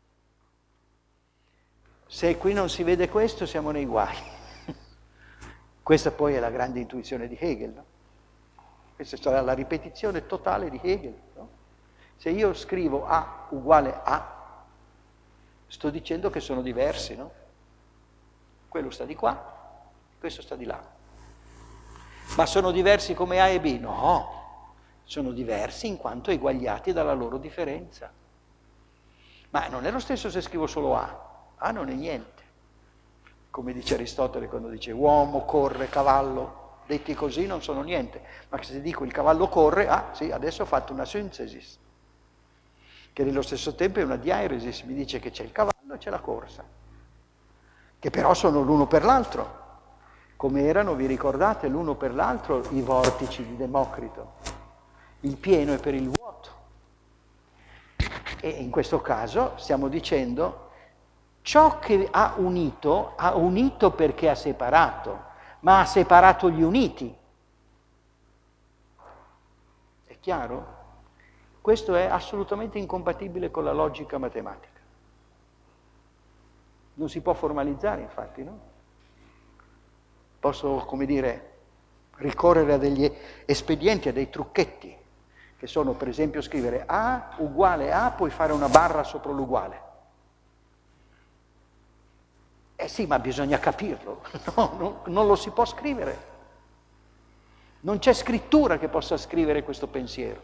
Se qui non si vede questo, siamo nei guai. Questa poi è la grande intuizione di Hegel, no? Questa sarà la ripetizione totale di Hegel, no? Se io scrivo A uguale A, sto dicendo che sono diversi, no? Quello sta di qua, questo sta di là. Ma sono diversi come A e B? No, sono diversi in quanto eguagliati dalla loro differenza. Ma non è lo stesso se scrivo solo A. A non è niente. Come dice Aristotele quando dice uomo, corre, cavallo, detti così non sono niente. Ma se dico il cavallo corre, ah sì, adesso ho fatto una synthesis, che nello stesso tempo è una diairesis, mi dice che c'è il cavallo e c'è la corsa, che però sono l'uno per l'altro, come erano, vi ricordate, l'uno per l'altro i vortici di Democrito. Il pieno è per il vuoto. E in questo caso stiamo dicendo ciò che ha unito, ha unito perché ha separato, ma ha separato gli uniti. È chiaro? Questo è assolutamente incompatibile con la logica matematica. Non si può formalizzare, infatti, no? Posso, come dire, ricorrere a degli espedienti, a dei trucchetti, che sono, per esempio, scrivere A uguale A, puoi fare una barra sopra l'uguale. Eh sì, ma bisogna capirlo, no, no, non lo si può scrivere. Non c'è scrittura che possa scrivere questo pensiero.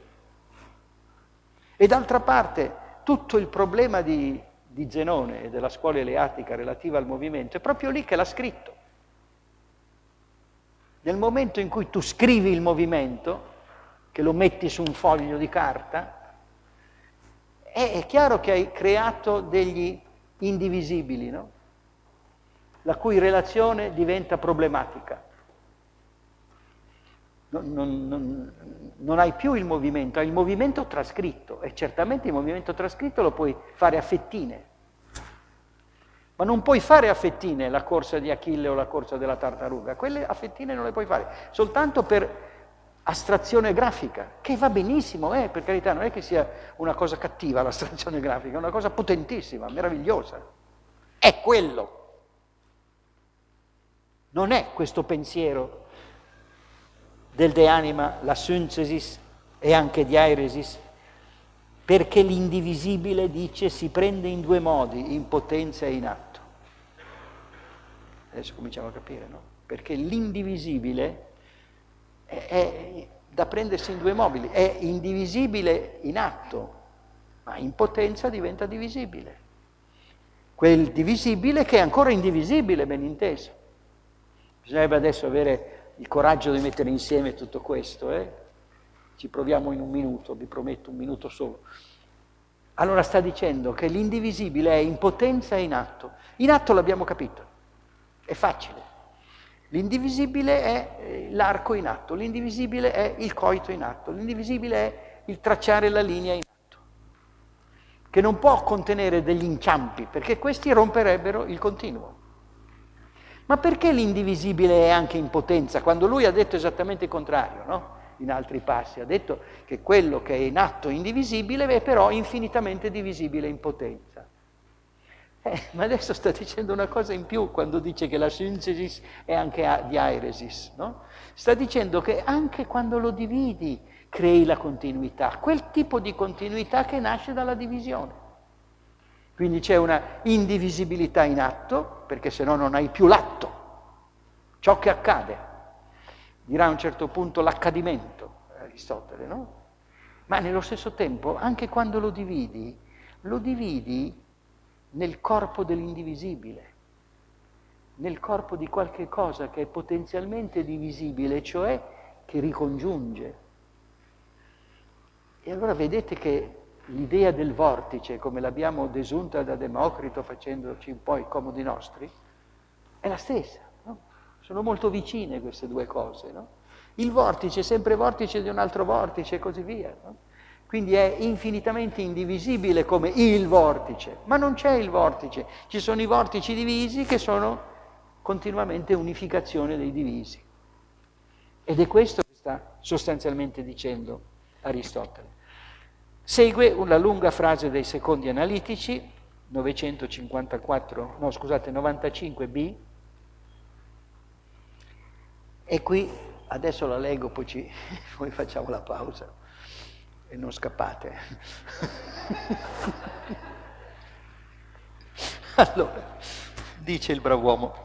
E d'altra parte, tutto il problema di, di Zenone e della scuola eleatica relativa al movimento è proprio lì che l'ha scritto. Nel momento in cui tu scrivi il movimento, che lo metti su un foglio di carta, è chiaro che hai creato degli indivisibili, no? La cui relazione diventa problematica. Non, non, non, non hai più il movimento, hai il movimento trascritto, e certamente il movimento trascritto lo puoi fare a fettine. Ma non puoi fare a fettine la corsa di Achille o la corsa della tartaruga, quelle a fettine non le puoi fare, soltanto per astrazione grafica, che va benissimo, eh, per carità, non è che sia una cosa cattiva l'astrazione grafica, è una cosa potentissima, meravigliosa. È quello. Non è questo pensiero del de anima, la synthesis e anche di airesis, perché l'indivisibile, dice, si prende in due modi, in potenza e in atto. Adesso cominciamo a capire, no? Perché l'indivisibile è, è da prendersi in due modi, è indivisibile in atto, ma in potenza diventa divisibile. Quel divisibile che è ancora indivisibile, ben inteso. Bisognerebbe adesso avere il coraggio di mettere insieme tutto questo, eh? Ci proviamo in un minuto, vi prometto un minuto solo. Allora sta dicendo che l'indivisibile è in potenza e in atto. In atto l'abbiamo capito, è facile. L'indivisibile è l'arco in atto, l'indivisibile è il coito in atto, l'indivisibile è il tracciare la linea in atto, che non può contenere degli inciampi, perché questi romperebbero il continuo. Ma perché l'indivisibile è anche in potenza, quando lui ha detto esattamente il contrario, no? In altri passi, ha detto che quello che è in atto indivisibile è però infinitamente divisibile in potenza. Eh, ma adesso sta dicendo una cosa in più quando dice che la synthesis è anche di airesis, no? Sta dicendo che anche quando lo dividi crei la continuità, quel tipo di continuità che nasce dalla divisione. Quindi c'è una indivisibilità in atto, perché se no non hai più l'atto, ciò che accade. Dirà a un certo punto l'accadimento, Aristotele, no? Ma nello stesso tempo, anche quando lo dividi, lo dividi nel corpo dell'indivisibile, nel corpo di qualche cosa che è potenzialmente divisibile, cioè che ricongiunge. E allora vedete che l'idea del vortice, come l'abbiamo desunta da Democrito facendoci un po' i comodi nostri, è la stessa, no? Sono molto vicine queste due cose, no? Il vortice è sempre vortice di un altro vortice e così via, no? Quindi è infinitamente indivisibile come il vortice, ma non c'è il vortice, ci sono i vortici divisi che sono continuamente unificazione dei divisi. Ed è questo che sta sostanzialmente dicendo Aristotele. Segue una lunga frase dei secondi analitici, novecentocinquantaquattro, no scusate, novantacinque b, e qui adesso la leggo, poi, ci, poi facciamo la pausa e non scappate. Allora, dice il brav'uomo,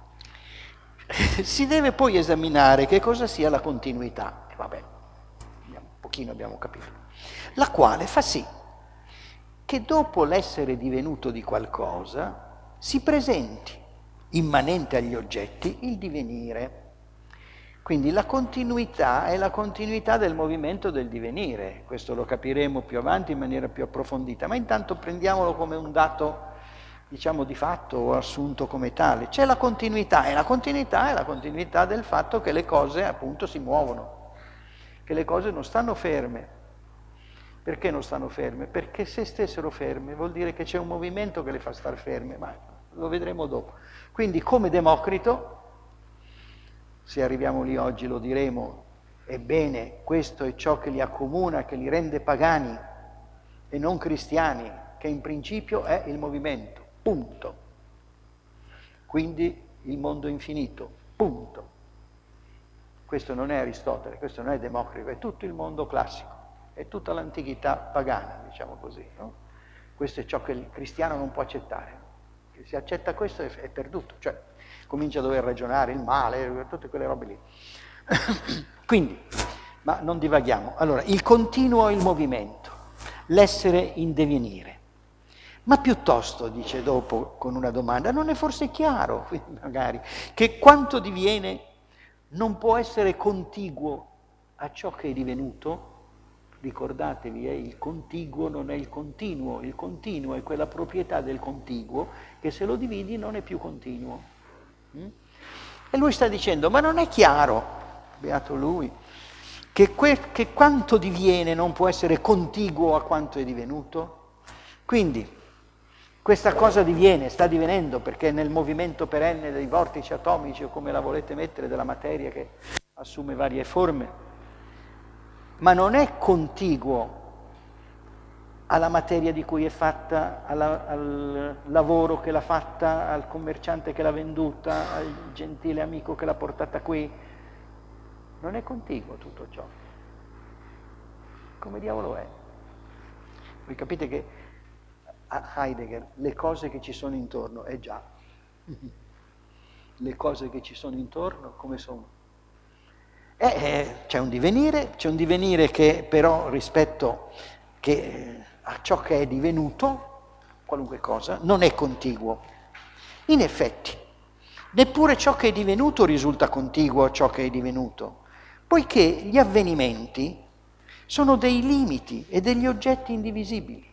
si deve poi esaminare che cosa sia la continuità, e vabbè, un pochino abbiamo capito, la quale fa sì che dopo l'essere divenuto di qualcosa si presenti, immanente agli oggetti, il divenire. Quindi la continuità è la continuità del movimento del divenire, questo lo capiremo più avanti in maniera più approfondita, ma intanto prendiamolo come un dato, diciamo, di fatto o assunto come tale. C'è la continuità, e la continuità è la continuità del fatto che le cose appunto si muovono, che le cose non stanno ferme. Perché non stanno ferme? Perché se stessero ferme vuol dire che c'è un movimento che le fa star ferme, ma lo vedremo dopo. Quindi come Democrito, se arriviamo lì oggi lo diremo, ebbene questo è ciò che li accomuna, che li rende pagani e non cristiani, che in principio è il movimento, punto. Quindi il mondo infinito, punto. Questo non è Aristotele, questo non è Democrito, è tutto il mondo classico. È tutta l'antichità pagana, diciamo così, no? Questo è ciò che il cristiano non può accettare. Se accetta questo è, è perduto, cioè comincia a dover ragionare il male, tutte quelle robe lì. Quindi, ma non divaghiamo. Allora, il continuo è il movimento, l'essere in divenire. Ma piuttosto, dice dopo con una domanda, non è forse chiaro, magari, che quanto diviene non può essere contiguo a ciò che è divenuto? Ricordatevi, eh, il contiguo non è il continuo, il continuo è quella proprietà del contiguo che se lo dividi non è più continuo. Mm? E lui sta dicendo, ma non è chiaro, beato lui, che, que- che quanto diviene non può essere contiguo a quanto è divenuto? Quindi, questa cosa diviene, sta divenendo, perché nel movimento perenne dei vortici atomici, o come la volete mettere, della materia che assume varie forme, ma non è contiguo alla materia di cui è fatta, alla, al lavoro che l'ha fatta, al commerciante che l'ha venduta, al gentile amico che l'ha portata qui. Non è contiguo tutto ciò. Come diavolo è? Voi capite che a Heidegger le cose che ci sono intorno, è già, le cose che ci sono intorno come sono? Eh, eh, c'è un divenire, c'è un divenire che però rispetto che, a ciò che è divenuto, qualunque cosa, non è contiguo. In effetti, neppure ciò che è divenuto risulta contiguo a ciò che è divenuto, poiché gli avvenimenti sono dei limiti e degli oggetti indivisibili.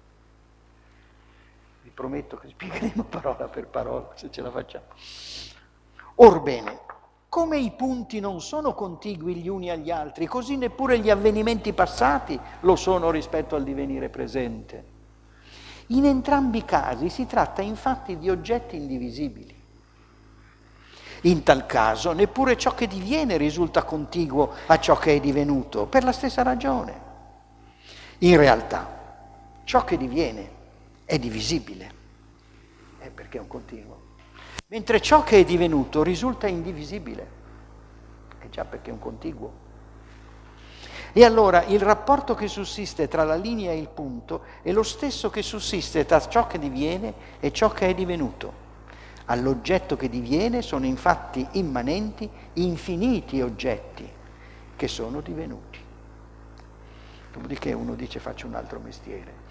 Vi prometto che spiegheremo parola per parola, se ce la facciamo. Orbene, come i punti non sono contigui gli uni agli altri, così neppure gli avvenimenti passati lo sono rispetto al divenire presente. In entrambi i casi si tratta infatti di oggetti indivisibili. In tal caso neppure ciò che diviene risulta contiguo a ciò che è divenuto, per la stessa ragione. In realtà, ciò che diviene è divisibile, eh, perché è un continuo, mentre ciò che è divenuto risulta indivisibile, è già perché è un contiguo. E allora il rapporto che sussiste tra la linea e il punto è lo stesso che sussiste tra ciò che diviene e ciò che è divenuto. All'oggetto che diviene sono infatti immanenti infiniti oggetti che sono divenuti. Dopodiché uno dice faccio un altro mestiere.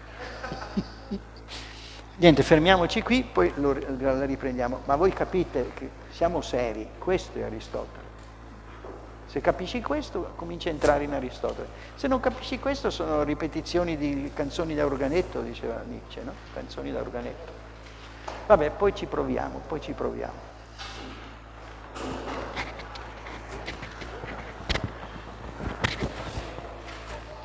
Niente, fermiamoci qui, poi lo, la riprendiamo. Ma voi capite che siamo seri, questo è Aristotele. Se capisci questo, cominci a entrare in Aristotele. Se non capisci questo, sono ripetizioni di canzoni da organetto, diceva Nietzsche, no? Canzoni da organetto. Vabbè, poi ci proviamo, poi ci proviamo.